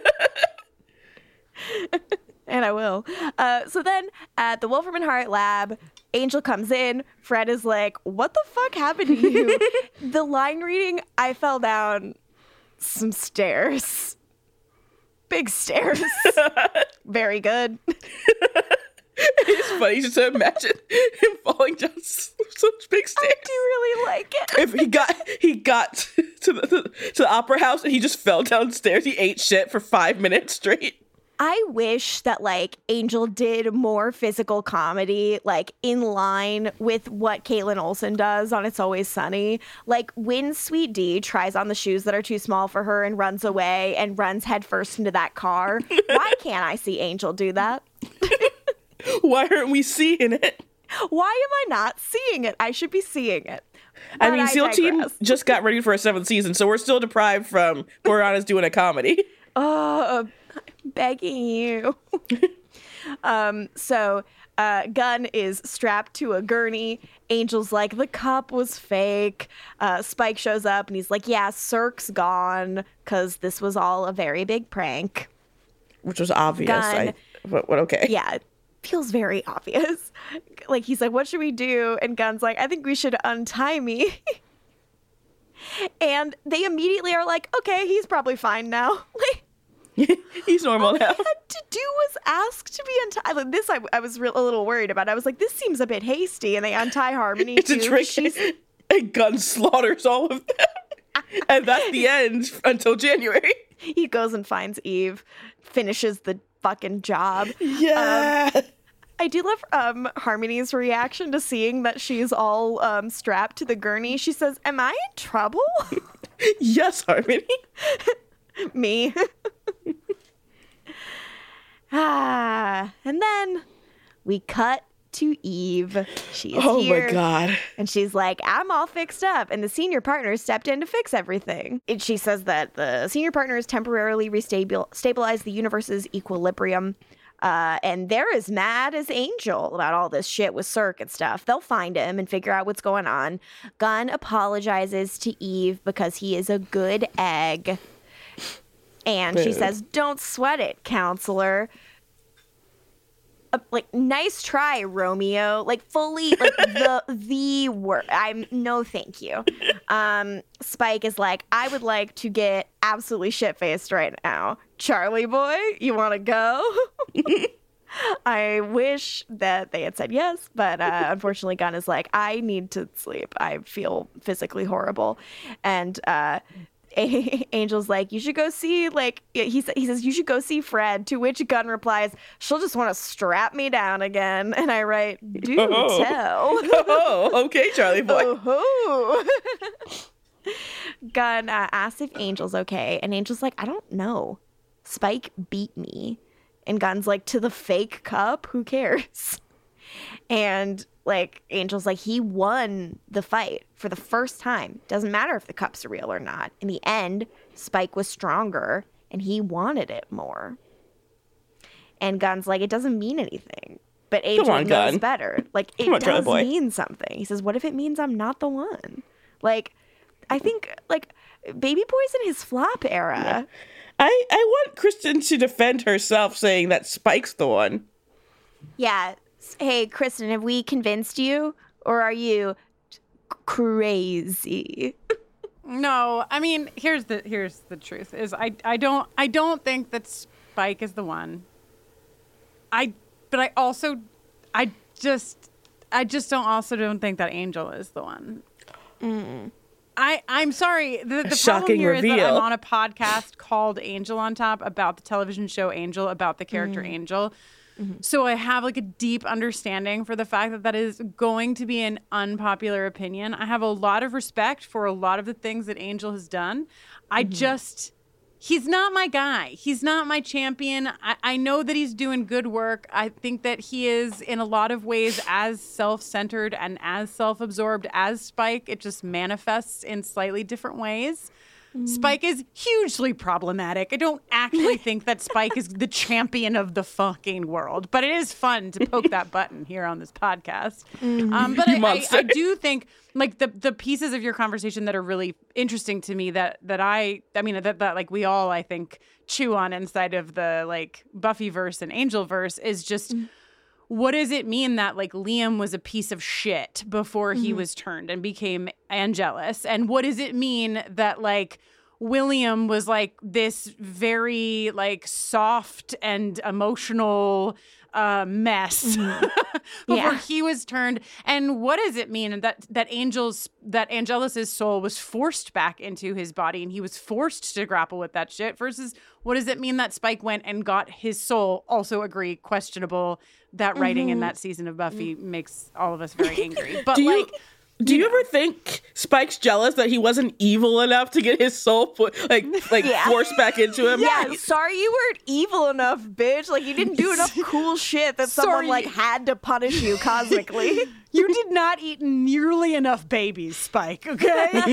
And I will. Uh, so then at the Wolfram and Hart lab, Angel comes in. Fred is like, what the fuck happened to you? The line reading, I fell down some stairs. Big stairs. Very good. It's funny just to imagine him falling down such big stairs. I do really like it. If he got he got to the to the opera house and he just fell downstairs, he ate shit for five minutes straight. I wish that, like, Angel did more physical comedy, like, in line with what Caitlin Olsen does on It's Always Sunny. Like, when Sweet D tries on the shoes that are too small for her and runs away and runs headfirst into that car, why can't I see Angel do that? Why aren't we seeing it? Why am I not seeing it? I should be seeing it. I But mean, I SEAL Team digress. just got ready for a seventh season, so we're still deprived from Boreanaz doing a comedy. Oh, I'm begging you. um, so uh, Gunn is strapped to a gurney. Angel's like, the cup was fake. Uh, Spike shows up and he's like, yeah, Cirque's gone because this was all a very big prank. Which was obvious. Gunn. I, but, but okay. Yeah, it feels very obvious. Like, he's like, what should we do? And Gunn's like, I think we should untie me. And they immediately are like, okay, he's probably fine now. Like, He's normal all now. he had to do was ask to be untied. Like, this I, I was re- a little worried about. I was like, this seems a bit hasty. And they untie Harmony, It's too. a trick. She's, And Gunn slaughters all of them. And that's the end until January. he goes and finds Eve, finishes the fucking job. Yeah. Um, I do love um, Harmony's reaction to seeing that she's all um, strapped to the gurney. She says, am I in trouble? Yes, Harmony. Me. Ah, and then we cut to Eve. She is Oh here. my God. And she's like, I'm all fixed up. And the senior partner stepped in to fix everything. And she says that the senior partners temporarily restabil- stabilize the universe's equilibrium. Uh, and they're as mad as Angel about all this shit with Cirque and stuff. They'll find him and figure out what's going on. Gunn apologizes to Eve because he is a good egg. And she Boo. says, don't sweat it, counselor. Uh, like, nice try, Romeo. Like, fully, like, the the word. I'm, no thank you. Um, Spike is like, I would like to get absolutely shit-faced right now. Charlie boy, you want to go? I wish that they had said yes, but uh, unfortunately Gunn is like, I need to sleep. I feel physically horrible. And uh, Angel's like, you should go see, like, he, sa- he says, you should go see Fred, to which Gunn replies, she'll just want to strap me down again. And I write, do Oh. tell. Oh, okay, Charlie boy. Oh. Gunn uh, asks if Angel's okay, and Angel's like, I don't know. Spike beat me. And Gunn's like, to the fake cup? Who cares? And, like, Angel's like, he won the fight for the first time. Doesn't matter if the cup's real or not. In the end, Spike was stronger, and he wanted it more. And Gunn's like, it doesn't mean anything. But Angel on, knows Gunn. better. Like, it Come on, Charlie does boy. mean something. He says, what if it means I'm not the one? Like, I think, like, Baby Boy's in his flop era. I, I want Kristen to defend herself saying that Spike's the one. Yeah. Hey, Kristen, have we convinced you? Or are you c- crazy? No, I mean, here's the here's the truth is I I don't I don't think that Spike is the one. I but I also I just I just don't also don't think that Angel is the one. Mm. I, I'm sorry. The, the problem Shocking here is that reveal. I'm on a podcast called Angel on Top about the television show Angel, about the character Mm. Angel. So I have like a deep understanding for the fact that that is going to be an unpopular opinion. I have a lot of respect for a lot of the things that Angel has done. I just he's not my guy. He's not my champion. I, I know that he's doing good work. I think that he is in a lot of ways as self-centered and as self-absorbed as Spike. It just manifests in slightly different ways. Spike is hugely problematic. I don't actually think that Spike is the champion of the fucking world, but it is fun to poke that button here on this podcast. Um, but I, I, I do think, like, the the pieces of your conversation that are really interesting to me that that I, I mean, that, that like we all, I think, chew on inside of the like Buffyverse and Angelverse is just. Mm. What does it mean that, like, Liam was a piece of shit before he mm-hmm. was turned and became Angelus? And what does it mean that, like, William was, like, this very, like, soft and emotional uh, mess mm-hmm. before yeah. he was turned? And what does it mean that that Angel's that Angelus's soul was forced back into his body and he was forced to grapple with that shit? Versus, what does it mean that Spike went and got his soul? Also agree, questionable. That writing mm-hmm. in that season of Buffy makes all of us very angry. But do you, like, do you, you know. ever think Spike's jealous that he wasn't evil enough to get his soul put, like like yeah. forced back into him? Yeah, sorry you weren't evil enough, bitch. Like, you didn't do enough cool shit that someone sorry. like had to punish you cosmically. You did not eat nearly enough babies, Spike. Okay. But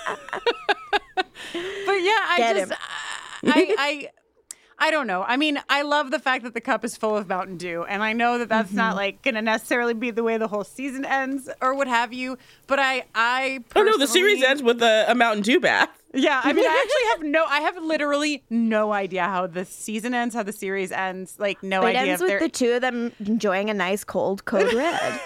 yeah, I Get just, him. I, I. I don't know. I mean, I love the fact that the cup is full of Mountain Dew, and I know that that's mm-hmm. not like going to necessarily be the way the whole season ends or what have you. But I, I personally... oh no, the series ends with a, a Mountain Dew bath. Yeah, I mean, I actually have no, I have literally no idea how the season ends, how the series ends. Like, no it idea. It ends with the two of them enjoying a nice cold Code Red.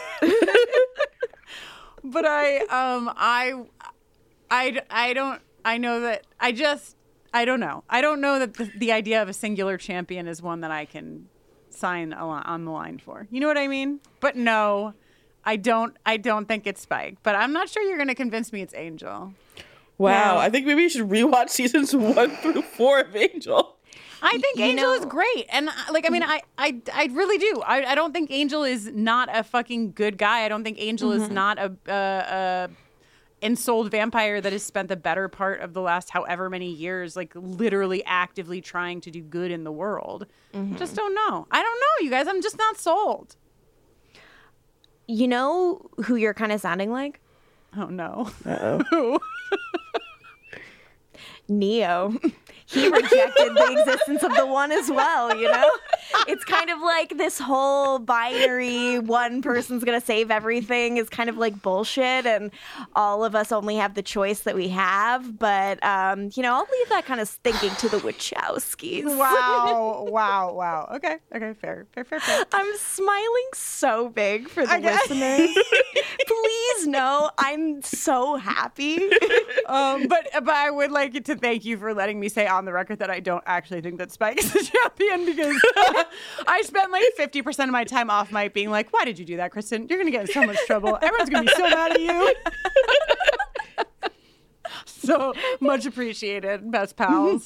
But I, um, I, I, I don't. I know that I just. I don't know. I don't know that the, the idea of a singular champion is one that I can sign a li- on the line for. You know what I mean? But no, I don't. I don't think it's Spike. But I'm not sure you're going to convince me it's Angel. Wow. No. I think maybe you should rewatch seasons one through four of Angel. I think you Angel know, is great. And like, I mean, I, I, I really do. I, I don't think Angel is not a fucking good guy. I don't think Angel mm-hmm. is not a, a, a ensouled vampire that has spent the better part of the last however many years, like literally actively trying to do good in the world. Mm-hmm. Just don't know. I don't know, you guys. I'm just not sold. You know who you're kind of sounding like? Oh, no. Uh-oh. Neo. He rejected the existence of the one as well, you know? It's kind of like this whole binary one person's gonna save everything is kind of like bullshit, and all of us only have the choice that we have. But, um, you know, I'll leave that kind of thinking to the Wachowskis. Wow, wow, wow. Okay, okay, fair, fair, fair, fair. I'm smiling so big for the listeners. Please know I'm so happy. Um, but, but I would like to thank you for letting me say on the record that I don't actually think that Spike is the champion, because I spent like fifty percent of my time off mic being like, why did you do that, Kristen? You're going to get in so much trouble. Everyone's going to be so mad at you. So much appreciated, best pals.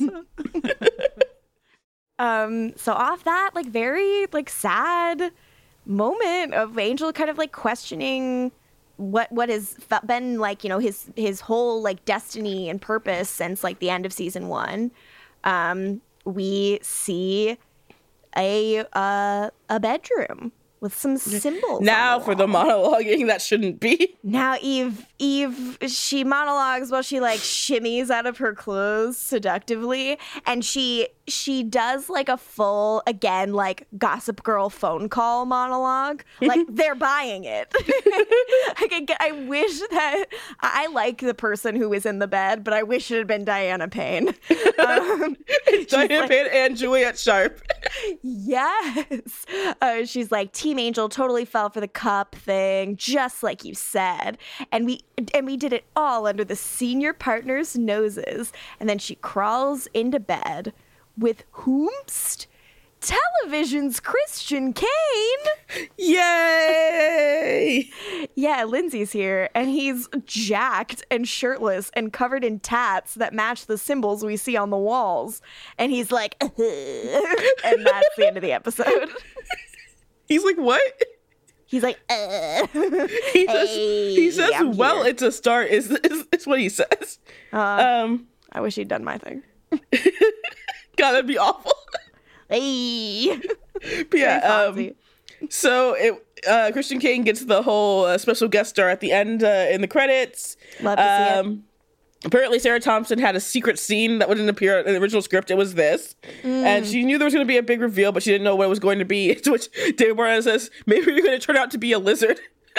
um, so off that, like, very, like, sad moment of Angel kind of, like, questioning what what has been, like, you know, his his whole, like, destiny and purpose since, like, the end of season one. Um, we see a uh, a bedroom with some symbols. Now the for the monologuing that shouldn't be. Now Eve Eve she monologues while she, like, shimmies out of her clothes seductively, and she she does, like, a full, again, like, Gossip Girl phone call monologue. Like, they're buying it. Like, I, I wish that I like the person who was in the bed, but I wish it had been Diana Payne. Um, Diana like, Payne and Juliet Sharp. Yes. Uh, she's like, Team Angel totally fell for the cup thing, just like you said. And we and we did it all under the senior partners' noses. And then she crawls into bed with whomst? Television's Christian Kane. Yay! Yeah, Lindsay's here, and he's jacked and shirtless and covered in tats that match the symbols we see on the walls. And he's like, and that's the end of the episode. He's like, what? He's like, uh. He says, hey, he says I'm well, here. It's a start, is, is, is what he says. Uh, Um, I wish he'd done my thing. God, that'd be awful. Hey. But yeah, um, so it uh, Christian Kane gets the whole uh, special guest star at the end uh, in the credits. Love to see um, it. Apparently, Sarah Thompson had a secret scene that wouldn't appear in the original script. It was this. Mm. And she knew there was going to be a big reveal, but she didn't know what it was going to be. To which David Moreno says, maybe you're going to turn out to be a lizard.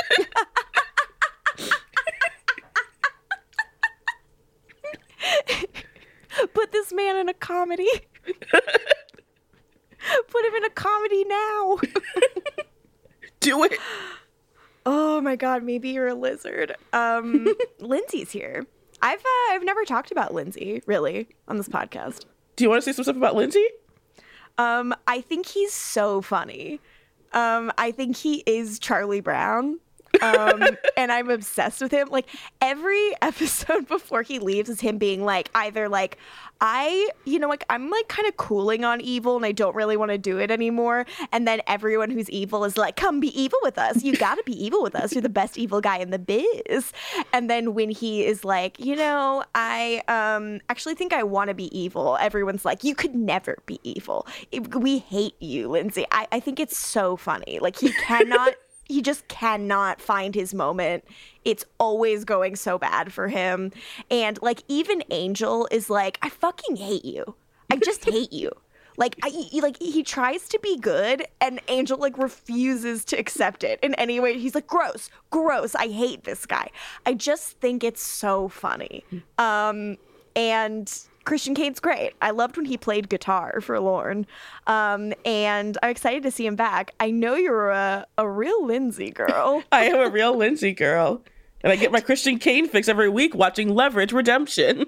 Put this man in a comedy. Put him in a comedy now. Do it. Oh my God, maybe you're a lizard. Um, Lindsay's here. I've uh, I've never talked about Lindsay, really, on this podcast. Do you want to say some stuff about Lindsay? Um, I think he's so funny. Um, I think he is Charlie Brown. Um, and I'm obsessed with him. Like, every episode before he leaves is him being like, either like, I, you know, like, I'm like kind of cooling on evil and I don't really want to do it anymore. And then everyone who's evil is like, come be evil with us. You gotta be evil with us. You're the best evil guy in the biz. And then when he is like, you know, I um actually think I want to be evil, everyone's like, you could never be evil. We hate you, Lindsay. I, I think it's so funny. Like, he cannot... He just cannot find his moment. It's always going so bad for him. And, like, even Angel is like, I fucking hate you. I just hate you. Like, I, he, like he tries to be good, and Angel, like, refuses to accept it in any way. He's like, gross, gross. I hate this guy. I just think it's so funny. Um, and... Christian Kane's great. I loved when he played guitar for Lorne. Um, and I'm excited to see him back. I know you're a, a real Lindsay girl. I am a real Lindsay girl. And I get my Christian Kane fix every week watching Leverage Redemption.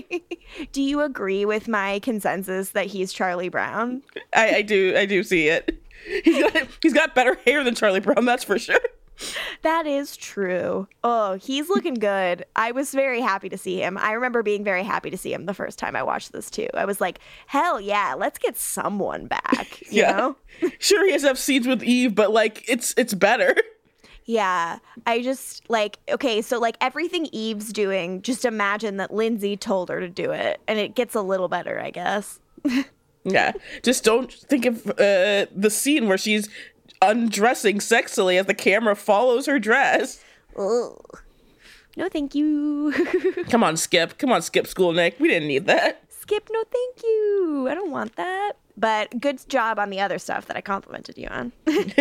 Do you agree with my consensus that he's Charlie Brown? I, I do. I do see it. He's got, he's got better hair than Charlie Brown, that's for sure. That is true. Oh, he's looking good. I was very happy to see him. I remember being very happy to see him the first time I watched this too. I was like, hell yeah, let's get someone back. You yeah. know? Sure, he has to have scenes with Eve, but like, it's it's better. Yeah. I just like, okay, so like everything Eve's doing, just imagine that Lindsay told her to do it, and it gets a little better, I guess. Yeah. Just don't think of uh, the scene where she's undressing sexily as the camera follows her dress. Ugh. No, thank you. Come on, Skip. Come on, Skip Schoolnick. We didn't need that. Skip, no, thank you. I don't want that. But good job on the other stuff that I complimented you on.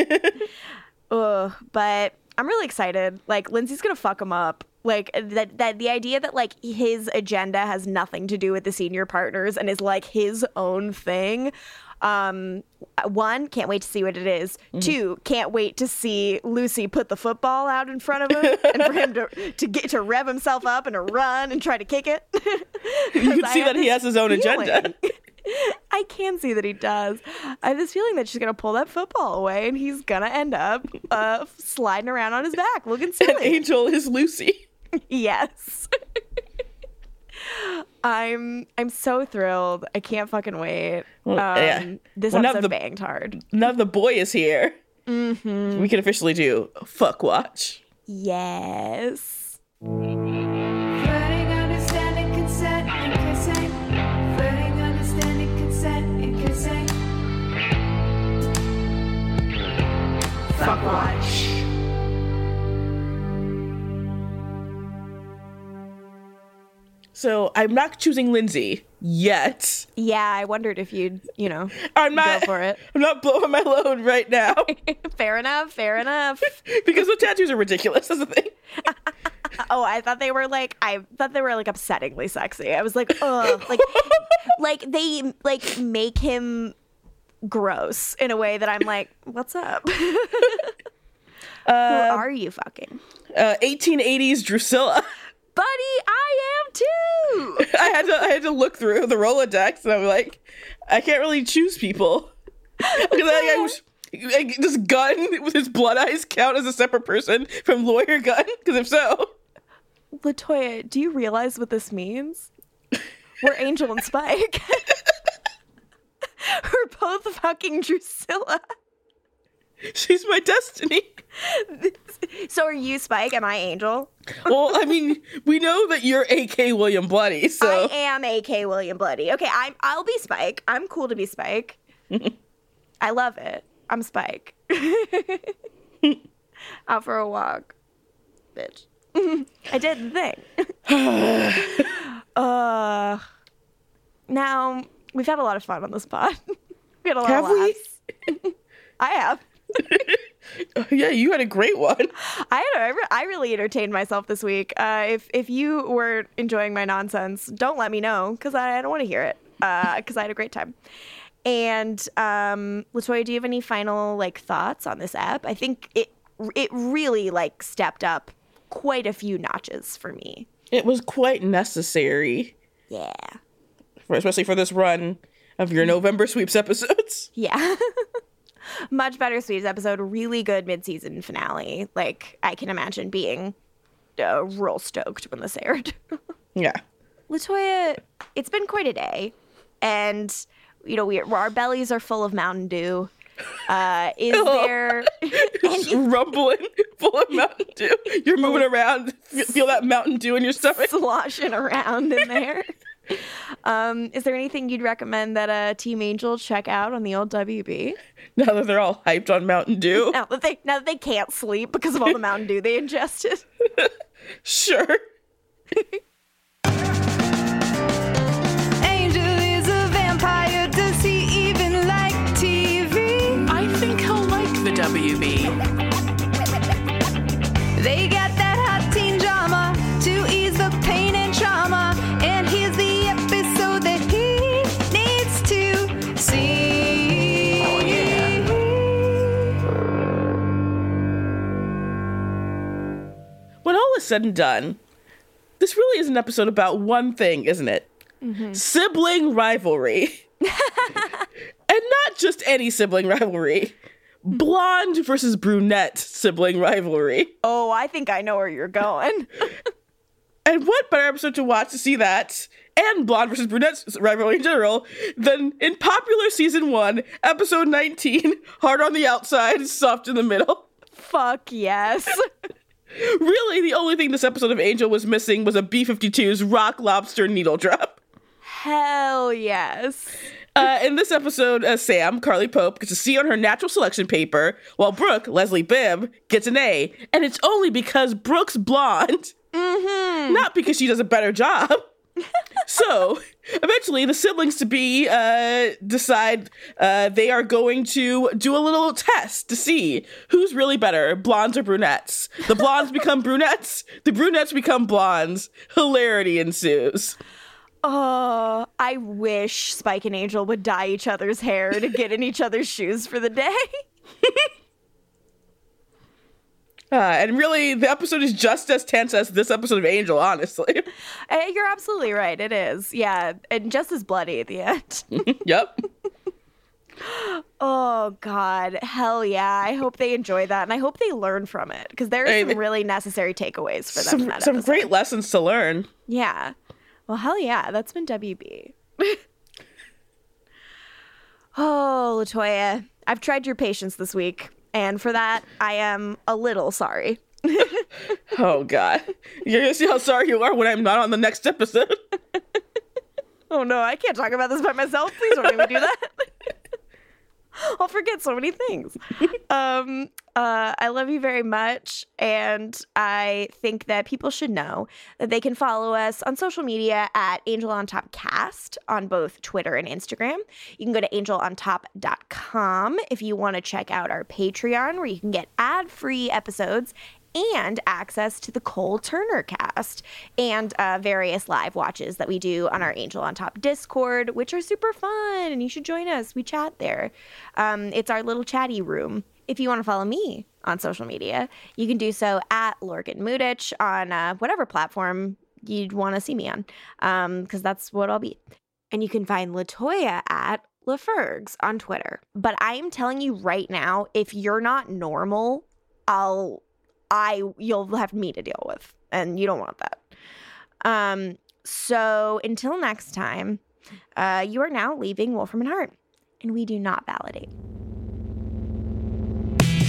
Ugh, but I'm really excited. Like, Lindsay's gonna fuck him up. Like, that, that the idea that, like, his agenda has nothing to do with the senior partners and is, like, his own thing. Um, one, can't wait to see what it is. Mm-hmm. Two, can't wait to see Lucy put the football out in front of him and for him to, to get to rev himself up and to run and try to kick it. You can see that he has his own feeling. agenda. I can see that he does. I have this feeling that she's gonna pull that football away and he's gonna end up uh, sliding around on his back, looking silly. And Angel is Lucy. Yes. I'm I'm so thrilled. I can't fucking wait. Well, um, yeah. This well, episode the, banged hard. Now the boy is here. Mm-hmm. We can officially do Fuck Watch. Yes. Flirting, understanding, consent, and kissing. Flirting, understanding, consent, and kissing. Fuck Watch. So I'm not choosing Lindsay yet. Yeah, I wondered if you'd, you know, I'm not, go for it. I'm not blowing my load right now. Fair enough, fair enough. Because the tattoos are ridiculous, that's the thing. Oh, I thought they were like, I thought they were like upsettingly sexy. I was like, ugh. Like, like they like make him gross in a way that I'm like, what's up? uh, Who are you fucking? Uh, eighteen eighties Drusilla. Buddy, I am too. I had to I had to look through the Rolodex and I'm like, I can't really choose people. Because I, I was, like, does Gunn with his blood eyes count as a separate person from Lawyer Gunn? Because if so, Latoya, do you realize what this means? We're Angel and Spike. We're both fucking Drusilla. She's my destiny. So are you Spike? Am I Angel? Well, I mean, we know that you're A K William Bloody, so. I am A K William Bloody. Okay, I'm, I'll be Spike. I'm cool to be Spike. I love it. I'm Spike. Out for a walk. Bitch. I did the thing. uh, now, we've had a lot of fun on this pod. We had a lot have of laughs. We? I have. Yeah, you had a great one. I had a, I, re- I really entertained myself this week. Uh, if if you were enjoying my nonsense, don't let me know because I, I don't want to hear it. Because uh, I had a great time. And um, Latoya, do you have any final like thoughts on this app? I think it it really like stepped up quite a few notches for me. It was quite necessary. Yeah. For, especially for this run of your November sweeps episodes. Yeah. Much better sweeps episode. Really good mid-season finale. Like, I can imagine being uh, real stoked when this aired. Yeah. Latoya, it's been quite a day. And, you know, we our bellies are full of Mountain Dew. Uh, is oh. there... Just rumbling full of Mountain Dew. You're moving around. Feel that Mountain Dew in your stomach. Sloshing around in there. Um, is there anything you'd recommend that uh, Team Angel check out on the old W B? Now that they're all hyped on Mountain Dew. Now that they now that they can't sleep because of all the Mountain Dew they ingested. Sure. Angel is a vampire. Does he even like T V? I think he'll like the W B. They got that hot teen drama to ease the pain and trauma, and here's the episode that he needs to see. Oh, yeah. When all is said and done, this really is an episode about one thing, isn't it? Mm-hmm. Sibling rivalry. And not just any sibling rivalry. Blonde versus brunette sibling rivalry. Oh, I think I know where you're going. And what better episode to watch to see that, and blonde versus brunette rivalry in general, than in popular season one, episode nineteen, hard on the outside, soft in the middle. Fuck yes. Really, the only thing this episode of Angel was missing was a B fifty-two's rock lobster needle drop. Hell yes. Uh, in this episode, uh, Sam, Carly Pope, gets a C on her natural selection paper, while Brooke, Leslie Bibb, gets an A. And it's only because Brooke's blonde. Mm-hmm. Not because she does a better job. So, eventually, the siblings to be uh, decide uh, they are going to do a little test to see who's really better, blondes or brunettes. The blondes become brunettes, the brunettes become blondes. Hilarity ensues. Oh, I wish Spike and Angel would dye each other's hair to get in each other's shoes for the day. Uh, and really, the episode is just as tense as this episode of Angel, honestly. Uh, you're absolutely right. It is. Yeah. And just as bloody at the end. Yep. Oh, God. Hell yeah. I hope they enjoy that. And I hope they learn from it. Because there are Hey, some really necessary takeaways for them Some, in that some episode. great lessons to learn. Yeah. Well, hell yeah. That's been W B. Oh, Latoya. I've tried your patience this week. And for that, I am a little sorry. Oh, God. You're going to see how sorry you are when I'm not on the next episode. Oh, no. I can't talk about this by myself. Please don't make me do that. I'll forget so many things. um, uh, I love you very much. And I think that people should know that they can follow us on social media at Angel on Top Cast on both Twitter and Instagram. You can go to angel on top dot com if you want to check out our Patreon, where you can get ad-free episodes and access to the Cole Turner cast and uh, various live watches that we do on our Angel on Top Discord, which are super fun, and you should join us. We chat there. Um, it's our little chatty room. If you want to follow me on social media, you can do so at Lorgan Mudich on uh, whatever platform you'd want to see me on, because um, that's what I'll be. And you can find Latoya at LaFergs on Twitter. But I am telling you right now, if you're not normal, I'll... I you'll have me to deal with, and you don't want that. Um, so until next time, uh, you are now leaving Wolfram and Hart, and we do not validate.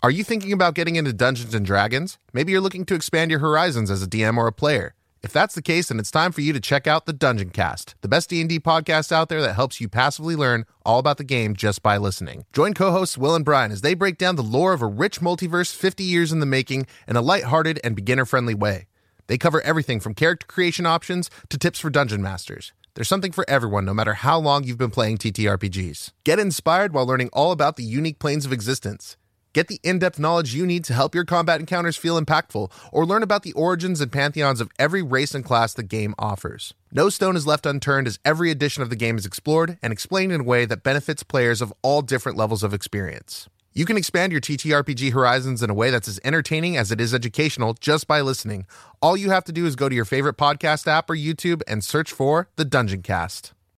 Are you thinking about getting into Dungeons and Dragons? Maybe you're looking to expand your horizons as a D M or a player. If that's the case, then it's time for you to check out the Dungeon Cast, the best D and D podcast out there that helps you passively learn all about the game just by listening. Join co-hosts Will and Brian as they break down the lore of a rich multiverse fifty years in the making in a lighthearted and beginner-friendly way. They cover everything from character creation options to tips for dungeon masters. There's something for everyone, no matter how long you've been playing T T R P Gs. Get inspired while learning all about the unique planes of existence. Get the in-depth knowledge you need to help your combat encounters feel impactful, or learn about the origins and pantheons of every race and class the game offers. No stone is left unturned as every edition of the game is explored and explained in a way that benefits players of all different levels of experience. You can expand your T T R P G horizons in a way that's as entertaining as it is educational just by listening. All you have to do is go to your favorite podcast app or YouTube and search for The Dungeon Cast.